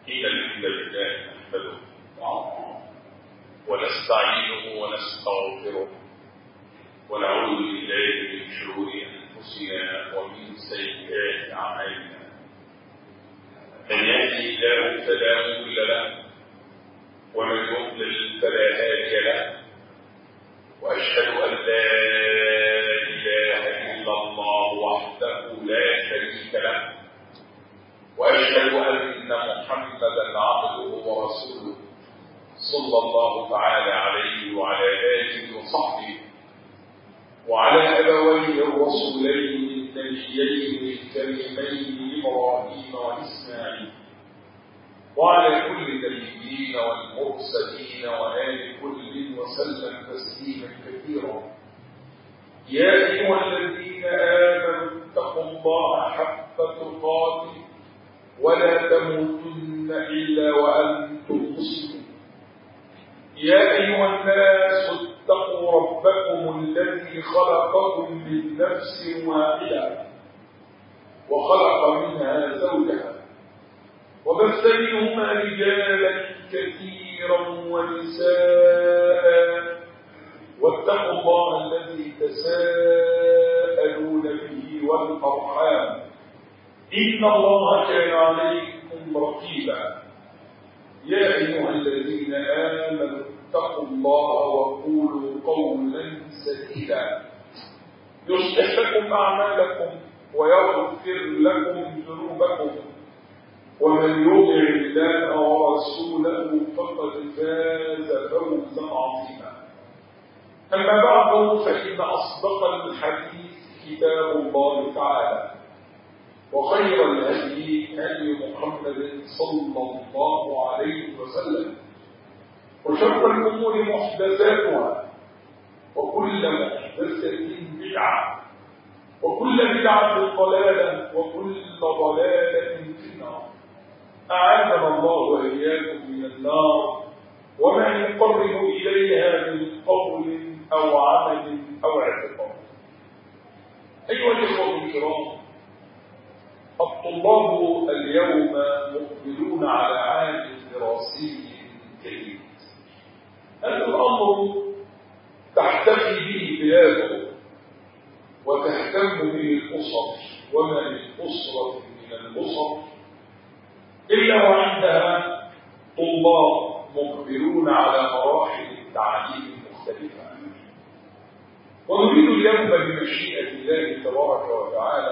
إن الحمد لله نحمده ونستعينه ونستغفره ونعوذ بالله من شرور أنفسنا ومن سيئات أعمالنا. من يهده الله فلا مضل له ومن يضلل فلا هادي له، وأشهد أن لا إله إلا الله وحده لا شريك له، وأشهد أن محمدا عبده ورسوله صلى الله تعالى عليه وعلى آله وصحبه وعلى أبويه الرسولين النبيين الكريمين إبراهيم وإسماعيل، وعلى كل النبيين والمرسلين وآل كل وسلم تسليما كثيرا. يا أيها الذين آمنوا اتقوا الله حق تقاته ولا تموتن إلا وأنتم مسلمون. يا أيها الناس اتقوا ربكم الذي خلقكم من نفس واحدة وخلق منها زوجها وبث منهما رجالا كثيرا ونساء، واتقوا الله الذي تساءلون به والأرحام إن الله كان عليكم رقيبا. يا أيها الذين آمنوا اتقوا الله وقولوا قولا سديدا يصلح لكم أعمالكم ويغفر لكم ذنوبكم، ومن يطع الله ورسوله فقد فاز فوزا عظيما. أما بعد، فإن أصدق الحديث كتاب الله تعالى، وخير الهدي هدي محمد صلى الله عليه وسلم، وشر الأمور محدثاتها، وكل محدثة بدعة، وكل بدعة ضلالة، وكل ضلالة في النار. أعاذنا الله وإياكم من النار وما يقرب إليها من قول أو عمل أو اعتقاد. أيها الإخوة الكرام، الطلاب اليوم مقبلون على عام دراسي جديد. هذا الأمر تحتفي به بلاده وتهتم به الأسر، وما للأسرة من الأسر إلا وعندها طلاب مقبلون على مراحل التعليم المختلفة. ونريد اليوم بمشيئة الله تبارك وتعالى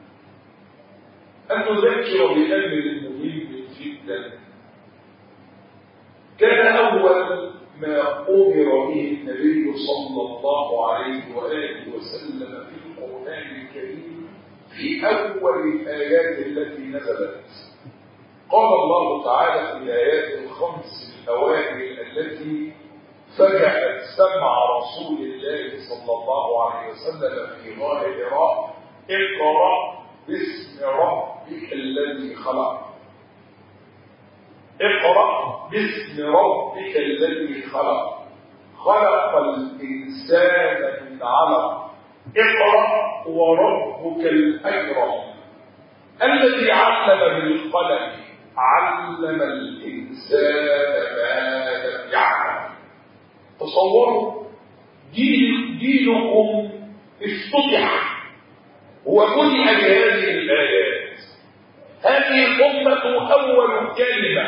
أن نذكر بأمر مهم جدا كان أول ما أمر به النبي صلى الله عليه وآله وسلم في القرآن الكريم في أول الآيات التي نزلت. قال الله تعالى في الآيات الخمس الأوائل التي فجأت سمع رسول الله صلى الله عليه وسلم في غار حراء: اقرأ باسم ربك الذي خلق. اقرأ باسم ربك الذي خلق، خلق الإنسان من علق. اقرأ وربك الأكرم الذي علم بالقلم، علم الإنسان ما لم يعلم. تصوروا، دينكم افتتح وبدأ بهذه الآيات. هذه الأمة أول كلمة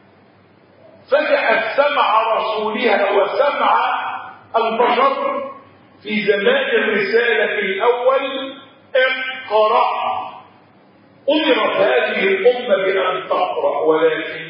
فجأت سمع رسولها وسمع البشر في زمان الرسالة الأول: اقرأ. أمرت هذه الأمة بأن تقرأ، ولكن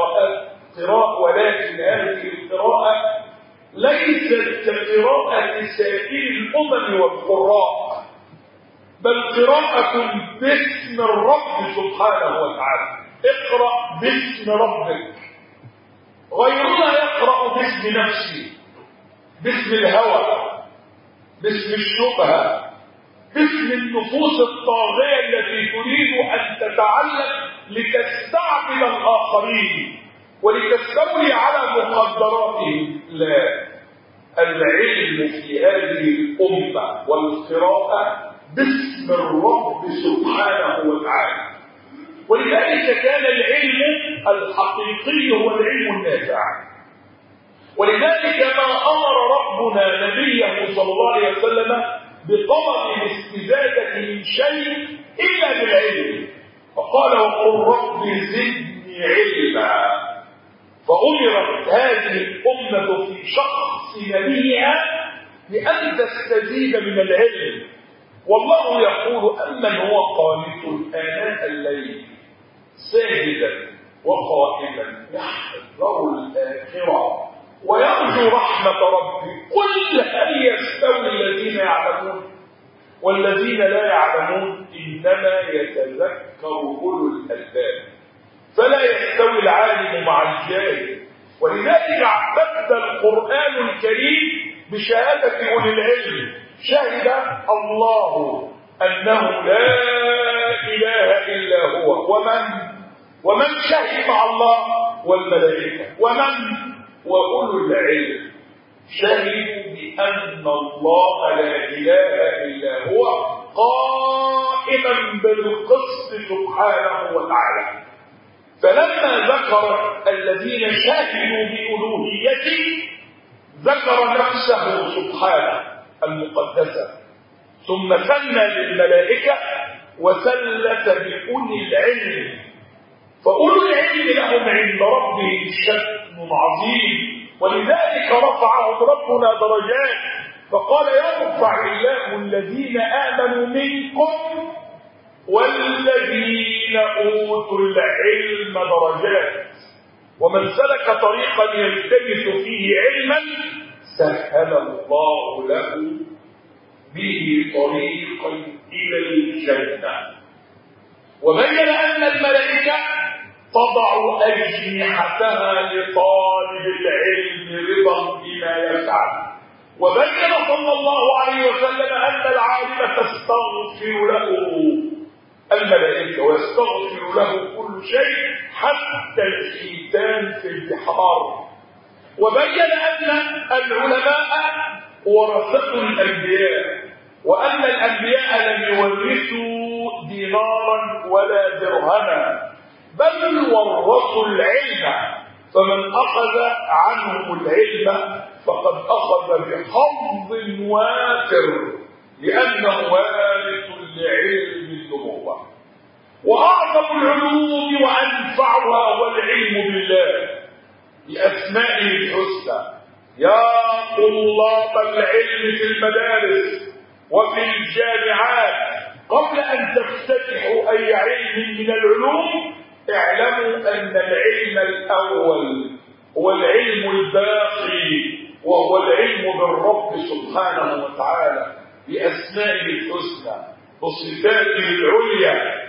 هذه القراءة ليست كقراءة سائر الأمم والقراء، بل قراءة باسم الرب سبحانه وتعالى. اقرأ باسم ربك. غيرنا يقرأ باسم نفسه، باسم الهوى، باسم الشبهة، باسم النفوس الطاغية التي تريد أن تتعلم لتستعبد الآخرين ولتستولي على مقدراتهم. لا، العلم في هذه الأمة والقراءة باسم الرب سبحانه وتعالى. ولذلك كان العلم الحقيقي هو العلم النافع. ولذلك ما أمر ربنا نبيه صلى الله عليه وسلم بطلب الاستزادة من شيء إلا بالعلم، فقال وقل رب زدني علما. فأمرت هذه الأمة في شخص نبيها بأن تستزيد من العلم. والله يقول أمن هو قانت آناء الليل ساجدا وقائما يحذر الآخرة ويرجو رحمة ربه قل هل يستوي الذين يعلمون والذين لا يعلمون إنما يتذكر أولو الألباب. فلا يستوي العالم مع الجاهل. ولذلك اعتد القرآن الكريم بشهادة أولي العلم. شهد الله أنه لا إله إلا هو ومن شهد مع الله والملائكة وأولو العلم شهدوا بأن الله لا إله إلا هو قائما بالقسط سبحانه وتعالى. فلما ذكر الذين شهدوا بألوهيته ذكر نفسه سبحانه المقدسة، ثم ثنى للملائكة وثلث بأولي العلم. فأولو العلم لهم عند ربهم شأن عظيم، ولذلك رفعهم ربنا درجات، فقال يرفع الله الذين آمنوا منكم والذين أوتوا العلم درجات. ومن سلك طريقا يلتمس فيه علما سهل الله له به طريقا إلى الجنة. وبين أن الملائكة تضع أجنحتها لطالب العلم رضا بما يفعل. وبين صلى الله عليه وسلم أن العالم تستغفر له الملائكة ويستغفر له كل شيء حتى الحيتان في البحار. وبين أن العلماء ورثة الأنبياء، وأن الأنبياء لم يورثوا دينارا ولا درهما بل ورثوا العلم، فمن أخذ عنهم العلم فقد أخذ بحظ وافر لأنه وارث لعلم النبوة. وأعظم العلوم وأنفعها هو العلم بالله بأسمائه الحسنى. يا طلاب العلم في المدارس وفي الجامعات قبل أن تفتتحوا أي علم من العلوم اعلموا أن العلم الأول هو العلم الباقي، وهو العلم بالرب سبحانه وتعالى بأسمائه الحسنى وصفاته العليا،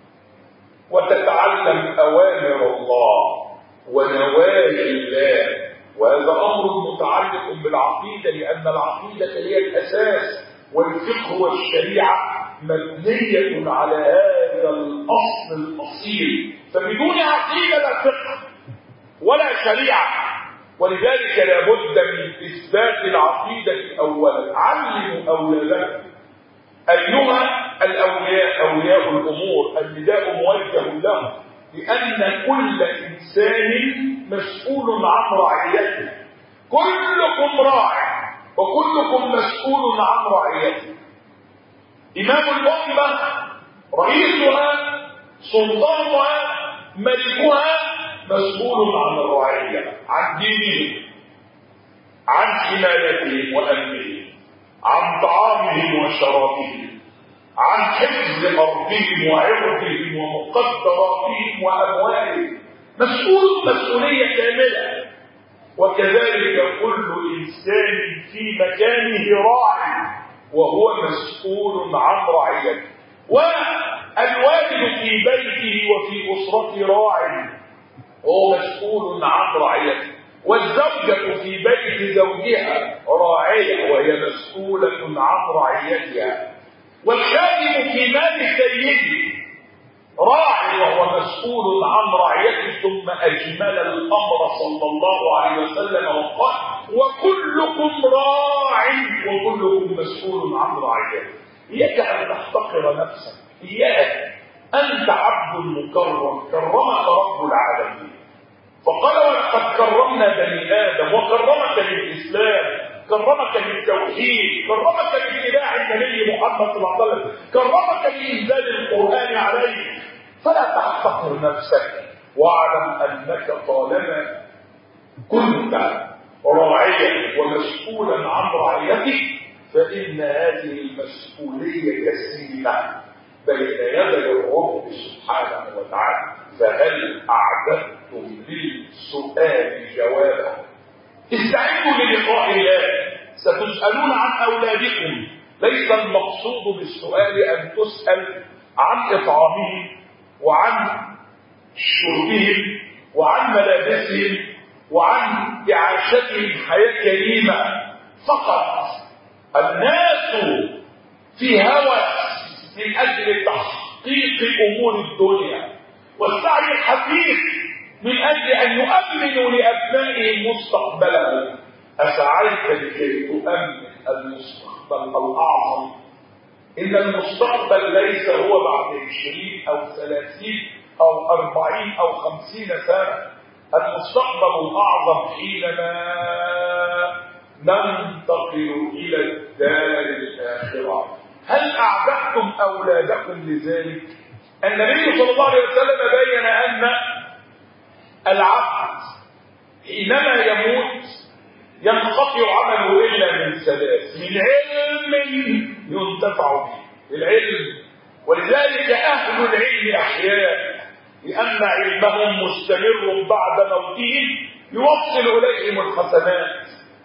وتتعلم أوامر الله ونواهي الله. وهذا أمر متعلق بالعقيدة، لأن العقيدة هي الأساس، والفقه والشريعة مبنية على هذا الأصل الأصيل. فبدون عقيدة لا فقه ولا شريعة. ولذلك لا بد من إثبات العقيدة أولا. علموا أولادكم أيها الأولياء أولياء الأمور النداء موجه لهم لأن كل إنسان مسؤول عن رعيته. كلكم راع وكلكم مسؤول عن رعيته. إمام الأمة رئيسها سلطانها ملكها مسؤول عن الرعية، عن دينهم، عن حمايتهم وأمنهم، عن طعامهم وشرابهم، عن حفظ أرضهم وعرضهم ومقدراتهم وأموالهم. مسؤول مسؤولية كاملة. وكذلك كل إنسان في مكانه راع وهو مسؤول عن رعيته. والوالد في بيته وفي أسرته راع وهو مسؤول عن رعيته. والزوجة في بيت زوجها راعية وهي مسؤولة عن رعيتها. والخادم في مال سيده راع وهو مسؤول عن رعيته. ثم أجمل الأمر صلى الله عليه وسلم وقال وكلكم راع وكلكم مسؤول عن رعيته. إياك أن تحتقر نفسك، إياك أنت عبد مكرم كرمك رب العالمين. فقال ولقد كرمنا بني آدم، وكرمك بالإسلام، كرمك بالتوحيد، كرمك باتباع النبي محمد صلى الله عليه وسلم، كرمك بإنزال القرآن عليه. فلا تحتقر نفسك، واعلم أنك طالما كنت راعيا ومسؤولا عن رعيتك فإن هذه المسؤولية جسيمة بين يدي الرب سبحانه وتعالى. فهل أعددتم للسؤال جوابا؟ استعدوا للقاء الله، ستسألون عن أولادكم. ليس المقصود بالسؤال أن تسأل عن إطعامهم وعن شربهم وعن ملابسهم وعن إعاشتهم حياة كريمة فقط. الناس في هوس من أجل تحقيق أمور الدنيا والسعي الحثيث من أجل أن يؤمنوا لأبنائهم مستقبلهم. أسعيت لكي تؤمن المستقبل الأعظم؟ إن المستقبل ليس هو بعد 20 أو 30 أو 40 أو 50 سنة. المستقبل الأعظم حينما ننتقل إلى الدار الآخرة. هل أعددتم أولادكم لذلك؟ النبي صلى الله عليه وسلم بين أن العبد حينما يموت ينقطع عمله إلا من ثلاث: من علم ينتفع به، العلم. ولذلك أهل العلم أحياء لأن علمهم مستمر بعد موتهم يوصل إليهم الحسنات.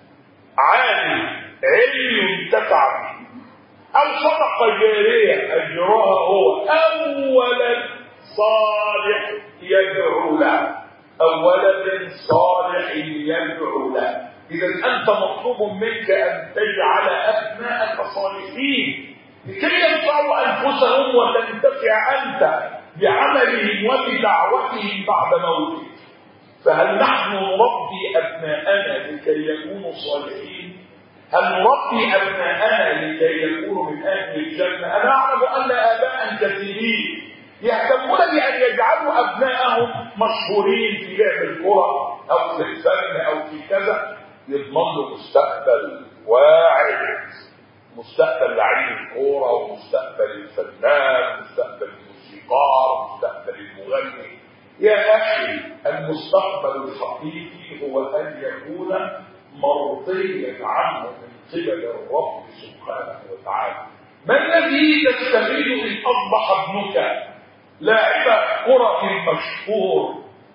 عالم علم ينتفع به، أو صدقة جارية أجرها هو، أو ولد صالح يدعو له، أو ولد صالح يدعو له. إذا أنت مطلوب منك أن تجعل أبناءك صالحين لكي ينفعوا أنفسهم وتنتفع أنت بعملهم وبدعوتهم بعد موتك. فهل نحن نربي أبناءنا لكي يكونوا صالحين؟ هل نربي أبناءنا لكي يكونوا من أهل الجنة؟ أنا أعلم أن آباء كثيرين يهتمون بأن يجعلوا أبناءهم مشهورين في لعب الكرة أو في الفن أو في كذا، يضمن له مستقبل واعد، مستقبل لعيب الكورة ومستقبل الفنان، مستقبل الموسيقار، مستقبل المغني. يا أخي، المستقبل الحقيقي هو أن يكون مرضيا عنه من قبل الرب سبحانه وتعالى. ما الذي تستفيد إن أصبح ابنك لاعب كرة مشهور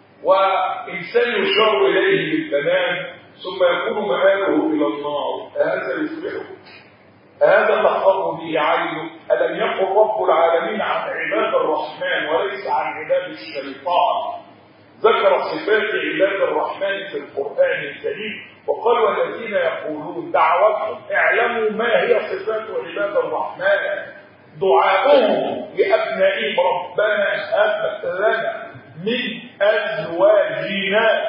وإنسان يشار إليه بالبنان ثم يكون مآله إلى النار؟ هذا يفرحك؟ هذا تقر به عينك؟ ألم يقل رب العالمين عن عباد الرحمن وليس عن عباد الشيطان؟ ذكر صفات عباد الرحمن في القرآن الكريم وقال والذين يقولون دعوتهم اعلموا ما هي صفات عباد الرحمن. دعاؤهم لأبنائهم ربنا هب لنا من أزواجنا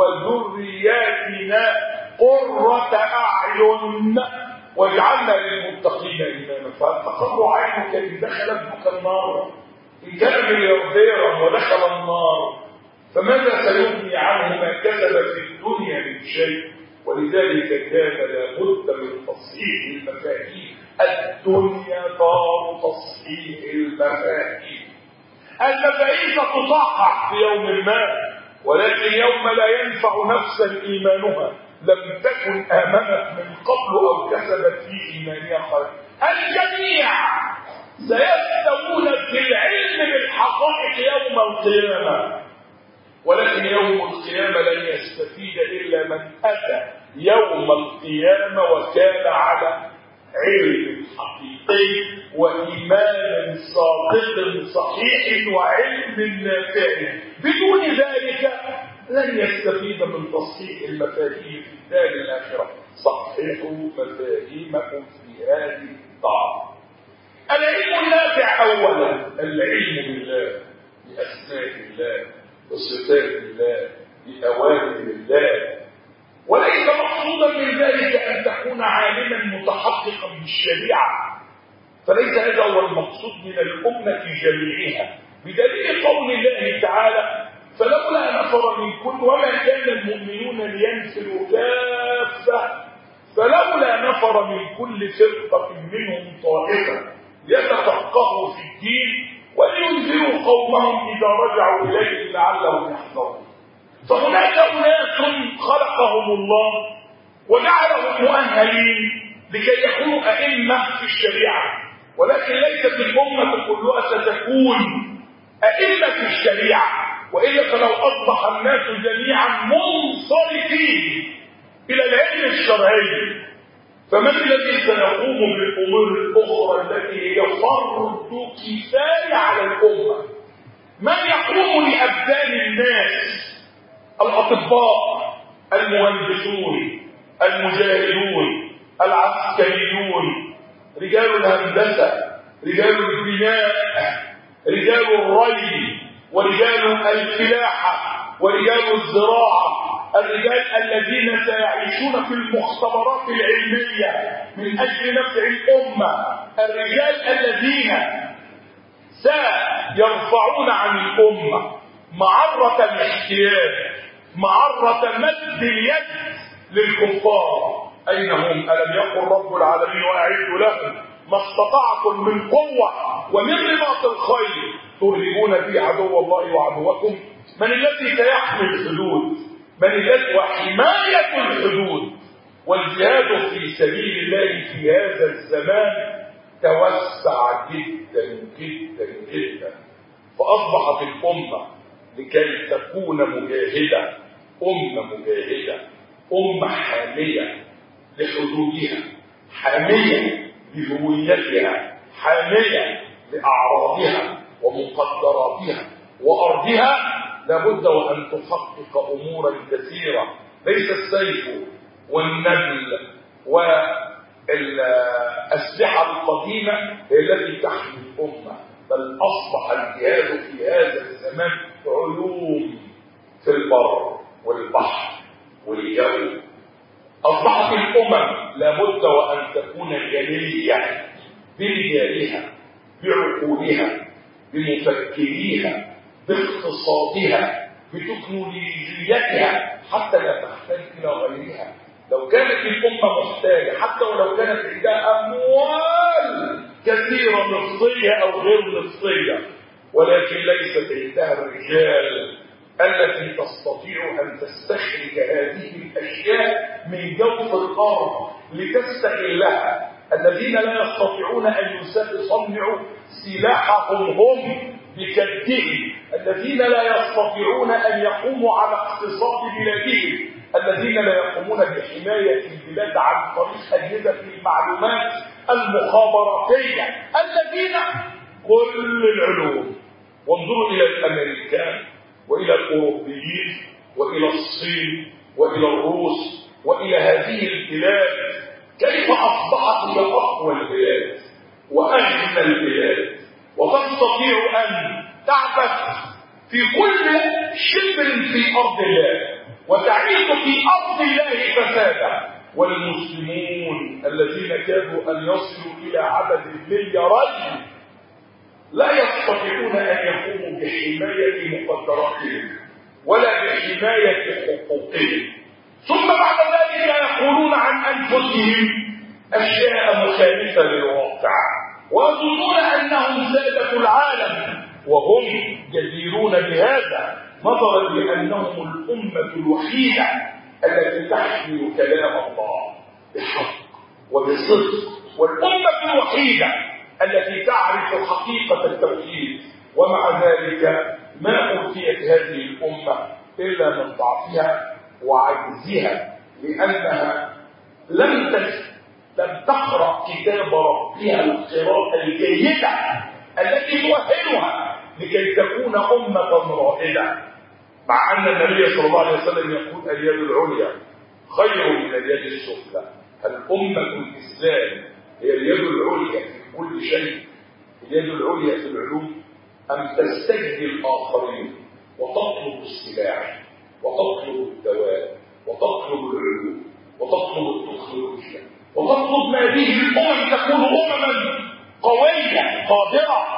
وذرياتنا قرة أعين واجعلنا للمتقين إماما. فتقر عينك إن دخل ابنك النار، إن كان مليارديرا ودخل النار فماذا سيغني عنه ما كسب في الدنيا من شيء؟ ولذلك كان لابد من تصحيح المفاهيم. الدنيا دار تصحيح المفاهيم. المفاهيم ستصحح في يوم ما، ولكن يوم لا ينفع نفسا إيمانها لم تكن آمنت من قبل أو كسبت في إيمانها خيرا. الجميع سيستوون في العلم بالحقائق يوم القيامة، ولكن يوم القيامة لن يستفيد إلا من أتى يوم القيامة وكان على علم حقيقي وإيمان صادق صحيح وعلم نافع. بدون ذلك لن يستفيد من تصحيح المفاهيم في الدار الآخرة. صححوا مفاهيمكم في هذه الدار. العلم النافع أولا العلم بالله، بأسماء الله، بصفات الله، بأوامر الله. وليس مقصودا من ذلك أن تكون عالما متحققا بالشريعة، فليس هذا هو المقصود من الأمة جميعها. بدليل قول الله تعالى: فلولا نفر من كل وما كان المؤمنون لينفروا كافة فلولا نفر من كل فرقة منهم طائفة ليتفقهوا في الدين ولينذروا قومهم إذا رجعوا إليه لعلهم يحذرون. فهناك أناس خلقهم الله وجعلهم مؤهلين لكي يكونوا أئمة في الشريعة، ولكن ليست الأمة كلها ستكون أئمة في الشريعة، وإلا فلو أصبح الناس جميعا منصرفين إلى العلم الشرعي، فمن الذي سيقوم بالأمور الأخرى التي هي فرض كفاية على الأمة؟ من يقوم لأبدان الناس؟ الأطباء، المهندسون، المجاهدون، العسكريون، رجال الهندسة، رجال البناء، رجال الري، ورجال الفلاحة، ورجال الزراعة، الرجال الذين سيعيشون في المختبرات العلمية من أجل نفع الأمة، الرجال الذين سيرفعون عن الأمة معرة الاحتياج، معرة مد اليد للكفار. أين هم؟ ألم يقل رب العالمين: وأعدوا لهم ما استطعتم من قوة ومن رباط الخيل ترهبون به عدو الله وعدوكم. من الذي سيحمي الحدود؟ من الذي وحماية الحدود والجهاد في سبيل الله في هذا الزمان توسع جدا جدا جدا، فأصبحت الأمة لكي تكون مجاهدة، أمة مجاهدة، أمة حامية لحدودها، حامية لهويتها، حامية لأعراضها ومقدراتها وأرضها، لابد وأن تحقق أمورا كثيرة. ليس السيف والنبل والأسلحة القديمة هي التي تحمي الأمة، بل أصبح الجهاد في هذا الزمان علوم في البر والبحر والجو. أصبحت الأمم لابد وأن تكون غنية برجالها، بعقولها، بمفكريها، باقتصادها، بتكنولوجيتها، حتى لا تحتاج إلى غيرها. لو كانت الأمة محتاجة، حتى ولو كانت عندها أموال كثيرة نفطية أو غير نفطية، ولكن ليست عندها الرجال التي تستطيع أن تستخرج هذه الأشياء من جوف الأرض لتستغلها. الذين لا يستطيعون أن يصنعوا سلاحهم هم بكدهم، الذين لا يستطيعون أن يقوموا على اقتصاد بلادهم، الذين لا يقومون بحماية البلاد عن طريق أجهزة المعلومات المخابراتية، الذين كل العلوم. وانظروا إلى الأمريكان وإلى الأوروبيين وإلى الصين وإلى الروس وإلى هذه البلاد، كيف أصبحت هي أقوى البلاد وأغنى البلاد، وتستطيع أن تعبث في كل شبر في أرض الله وتعيش في أرض الله فسادا. والمسلمون الذين كادوا أن يصلوا إلى عدد المليارين لا يستطيعون أن يقوموا بحماية مقدراتهم ولا بحماية حقوقهم، ثم بعد ذلك يقولون عن أنفسهم أشياء مخالفة للواقع ويظنون أنهم سادة العالم، وهم جديرون بهذا نظرا لأنهم الأمة الوحيدة التي تحمل كلام الله بحق وبصدق، والأمة الوحيدة التي تعرف حقيقة التوحيد. ومع ذلك ما أوتيت هذه الأمة إلا من ضعفها وعجزها، لأنها لم تقرأ كتاب ربها القراءة الجيدة التي تؤهلها لكي تكون أمة رائدة. مع أن النبي صلى الله عليه وسلم يقول: اليد العليا خير من اليد السفلى. الأمة الإسلام هي اليد العليا في كل شيء. اليد العليا في العلوم أن تستجدي الآخرين وتطلب السلاح وتطلب الدواء وتطلب العلوم وتطلب التكنولوجيا وتطلب ما به الأمم تكون أمما قوية قادرة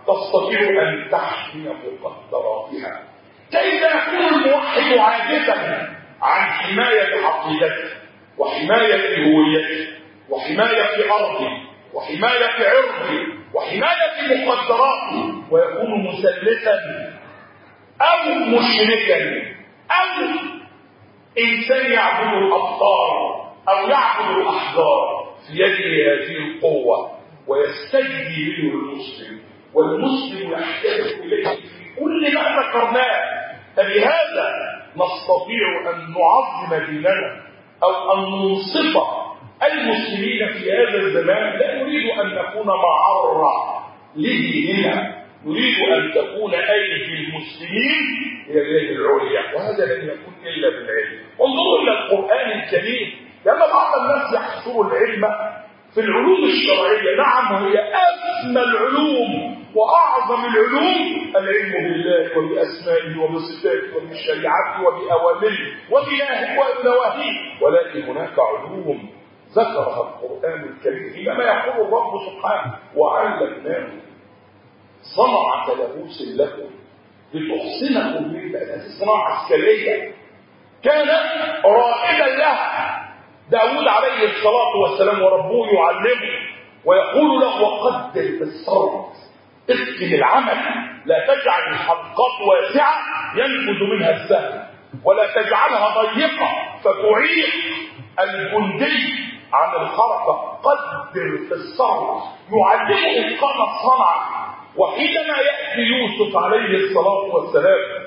تستطيع أن تحمي مقدراتها. كيف يكون الموحد عاجزا عن حماية عقيدته وحماية هويته وحماية أرضه وحماية عرضه وحماية مقدراته، ويكون مسلسا أو مشركا أو إنسان يعبد الأبطال أو يعبد الأحجار في يده هذه القوة ويستجدي منه المسلم، والمسلم يحتاج إليه في كل ما ذكرناه. فبهذا نستطيع أن نعظم ديننا أو أن ننصف المسلمين في هذا الزمان. لا نريد أن نكون معرة لديننا، نريد أن تكون أيدي المسلمين هي اليد العليا، وهذا لن يكون إلا بالعلم. انظروا إلى القرآن الكريم، لأن بعض الناس يحصروا العلم في العلوم الشرعية. نعم، هي أسمى العلوم وأعظم العلوم العلم بالله وبأسمائه وبصفاته وبشريعته وبأوامره وبنواهيه، ولكن هناك علوم ذكرها القرآن الكريم حينما يقول الرب سبحانه وعلمناه صنعة لبوس لكم لتحصنكم من بأس. صناعة عسكرية كان رائدا لها داود عليه الصلاة والسلام، وربه يعلمه ويقول له وقدر في الصرد، اتقن العمل، لا تجعل الحلقات واسعة ينفذ منها السهم، ولا تجعلها ضيقة فتعيق الجندي عن الحركة. قدر في الصرد، يعلمه إتقان الصنعة. وحينما يأتي يوسف عليه الصلاة والسلام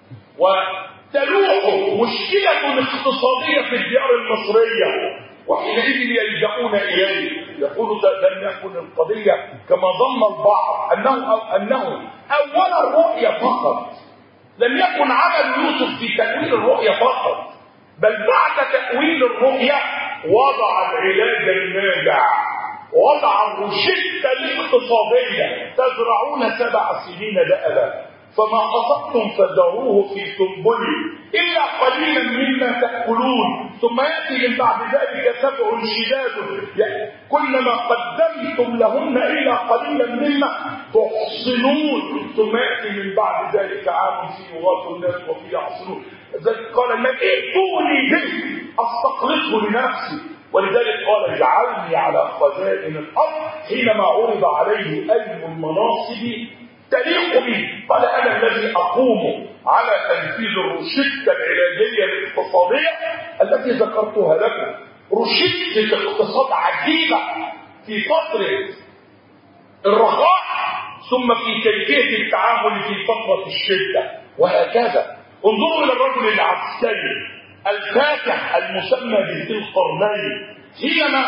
وتلوح مشكلة اقتصادية في الديار المصرية، وحينئذ يلجؤون إليه، يقولوا لم يكن القضية كما ظن البعض أنه أول الرؤية فقط، لم يكن عمل يوسف في تأويل الرؤية فقط، بل بعد تأويل الرؤية وضع العلاج الناجع، وضع الروشتة الاقتصادية. تزرعون 7 سنين دأبا فما حصدتم فذروه في سنبله إلا قليلا مما تأكلون، ثم يأتي من بعد ذلك 7 شداد كلما قدمتم لهن إلا قليلا مما تحصنون، ثم يأتي من بعد ذلك عام فيه يغاث الناس وفيه يعصرون. ذلك قال النبي ائتوني به أستخلصه لنفسي. ولذلك قال اجعلني على خزائن الأرض حينما عرض عليه أي المناصب تليق به. قال أنا الذي أقوم على تنفيذ الروشتة العلاجية الاقتصادية التي ذكرتها لكم، روشتة اقتصاد عجيبة في فترة الرخاء ثم في كيفية التعامل في فترة الشدة، وهكذا. انظروا إلى الرجل العسكري الفاتح المسمى بذي القرنين، حينما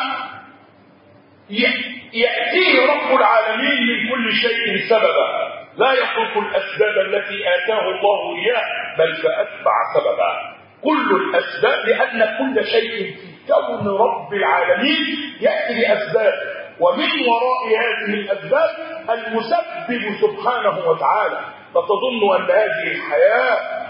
يأتيه رب العالمين من كل شيء سببا، لا يترك الأسباب التي آتاه الله إياه بل فأتبع سببا. كل الأسباب، لأن كل شيء في كون رب العالمين يأتي بأسباب، ومن وراء هذه الأسباب المسبب سبحانه وتعالى. فتظن أن هذه الحياة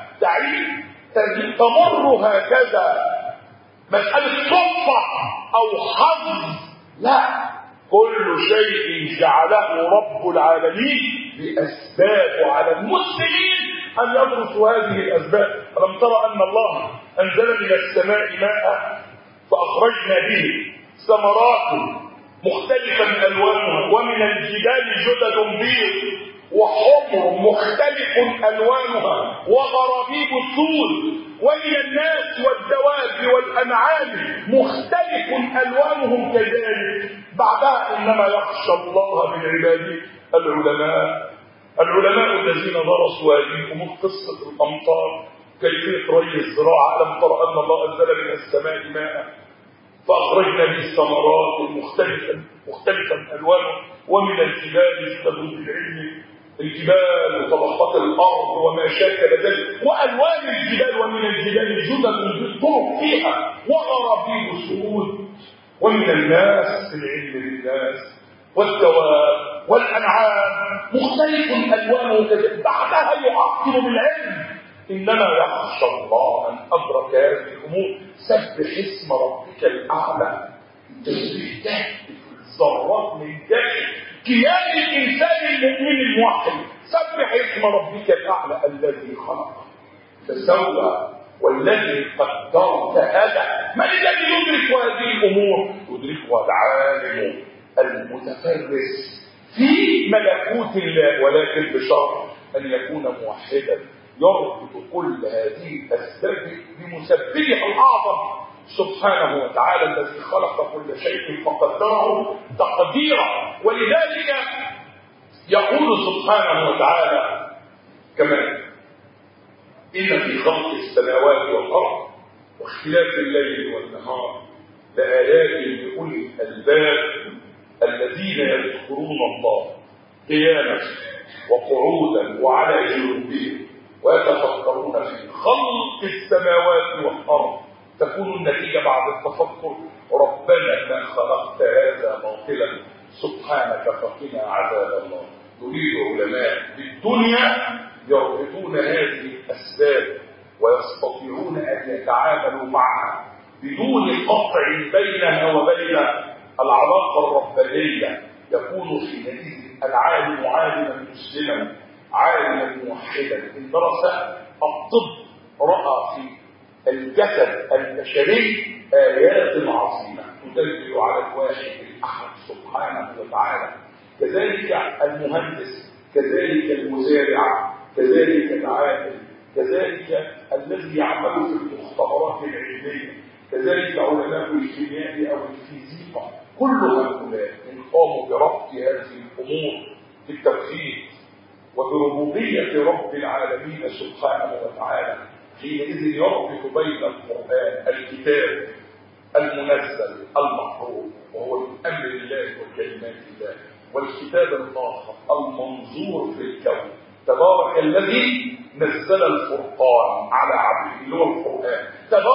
تمر هكذا مسألة صدفة أو حظ، لا، كل شيء جعله رب العالمين بأسباب، وعلى المسلمين أن يدرسوا هذه الأسباب. ألم ترى أن الله أنزل من السماء ماء فأخرجنا به ثمرات مختلفا ألوانها ومن الجبال جدد بيض وحمر مختلف ألوانها وغرابيب السود ومن الناس والدواب والأنعام مختلف ألوانهم كذلك. بعدها إنما يخشى الله من عباده العلماء الذين درسوا هذه الأمور، قصة الأمطار، كيفية ري الزراعة. ألم ترى أن الله أنزل من السماء ماء فأخرجنا به الثمرات مختلفا ألوانه ومن الجبال جدد بالعلم، الجبال وطبقات الأرض وما شاكل ذلك، وألوان الجبال ومن الجبال جدد بالطرق فيها وغرابيب سود، ومن الناس العلم للناس والدواب والأنعام مختلف ألوانه كذلك. بعدها يعقب بالعلم إنما يخشى الله أن أدرك هذه الأمور. سبح اسم ربك الأعلى، تسبيح تهتف الذرات من داخل كيان الإنسان المؤمن الموحد. سبح اسم ربك الأعلى الذي خلق فسوى والذي قدر فهدى. من الذي يدرك هذه الأمور؟ يدركها العالم المتفرس في ملكوت الله، ولكن بشرط أن يكون موحدا يربط كل هذه الأسباب بمسببها الأعظم سبحانه وتعالى الذي خلق كل شيء فقدره تقديرا. ولذلك يقول سبحانه وتعالى كمان: إن في خلق السماوات والأرض واختلاف الليل والنهار لآيات لأولي الألباب الذين يذكرون الله قياما وقعودا وعلى جنوبهم ويتفكرون في خلق السماوات والأرض. تكون النتيجة بعد التفكر: ربنا ما خلقت هذا باطلا سبحانك فقنا عذاب الله. يريد علماء بالدنيا يربطون هذه الأسباب ويستطيعون أن يتعاملوا معها بدون قطع بينها وبين العلاقة الربانية. يكون حينئذ العالم عالما مسلما عالما موحدا. إن درس الطب رأى في الجسد البشري آيات عظيمة تدل على الواحد الأحد سبحانه وتعالى. كذلك المهندس، كذلك المزارع، كذلك العامل، كذلك الذي يعمل في المختبرات العلمية، كذلك علماء الكيمياء أو الفيزيقا. كل هؤلاء إن قاموا بربط هذه الأمور بالتوحيد وبربوبية رب العالمين سبحانه وتعالى، حينئذ يربط بين القرآن الكتاب المنزل المحروف وهو من أمر الله وكلمات الله، والكتاب الآخر المنظور في الكون. تبارك الذي نزل الفرقان على عبده اللي هو القرآن.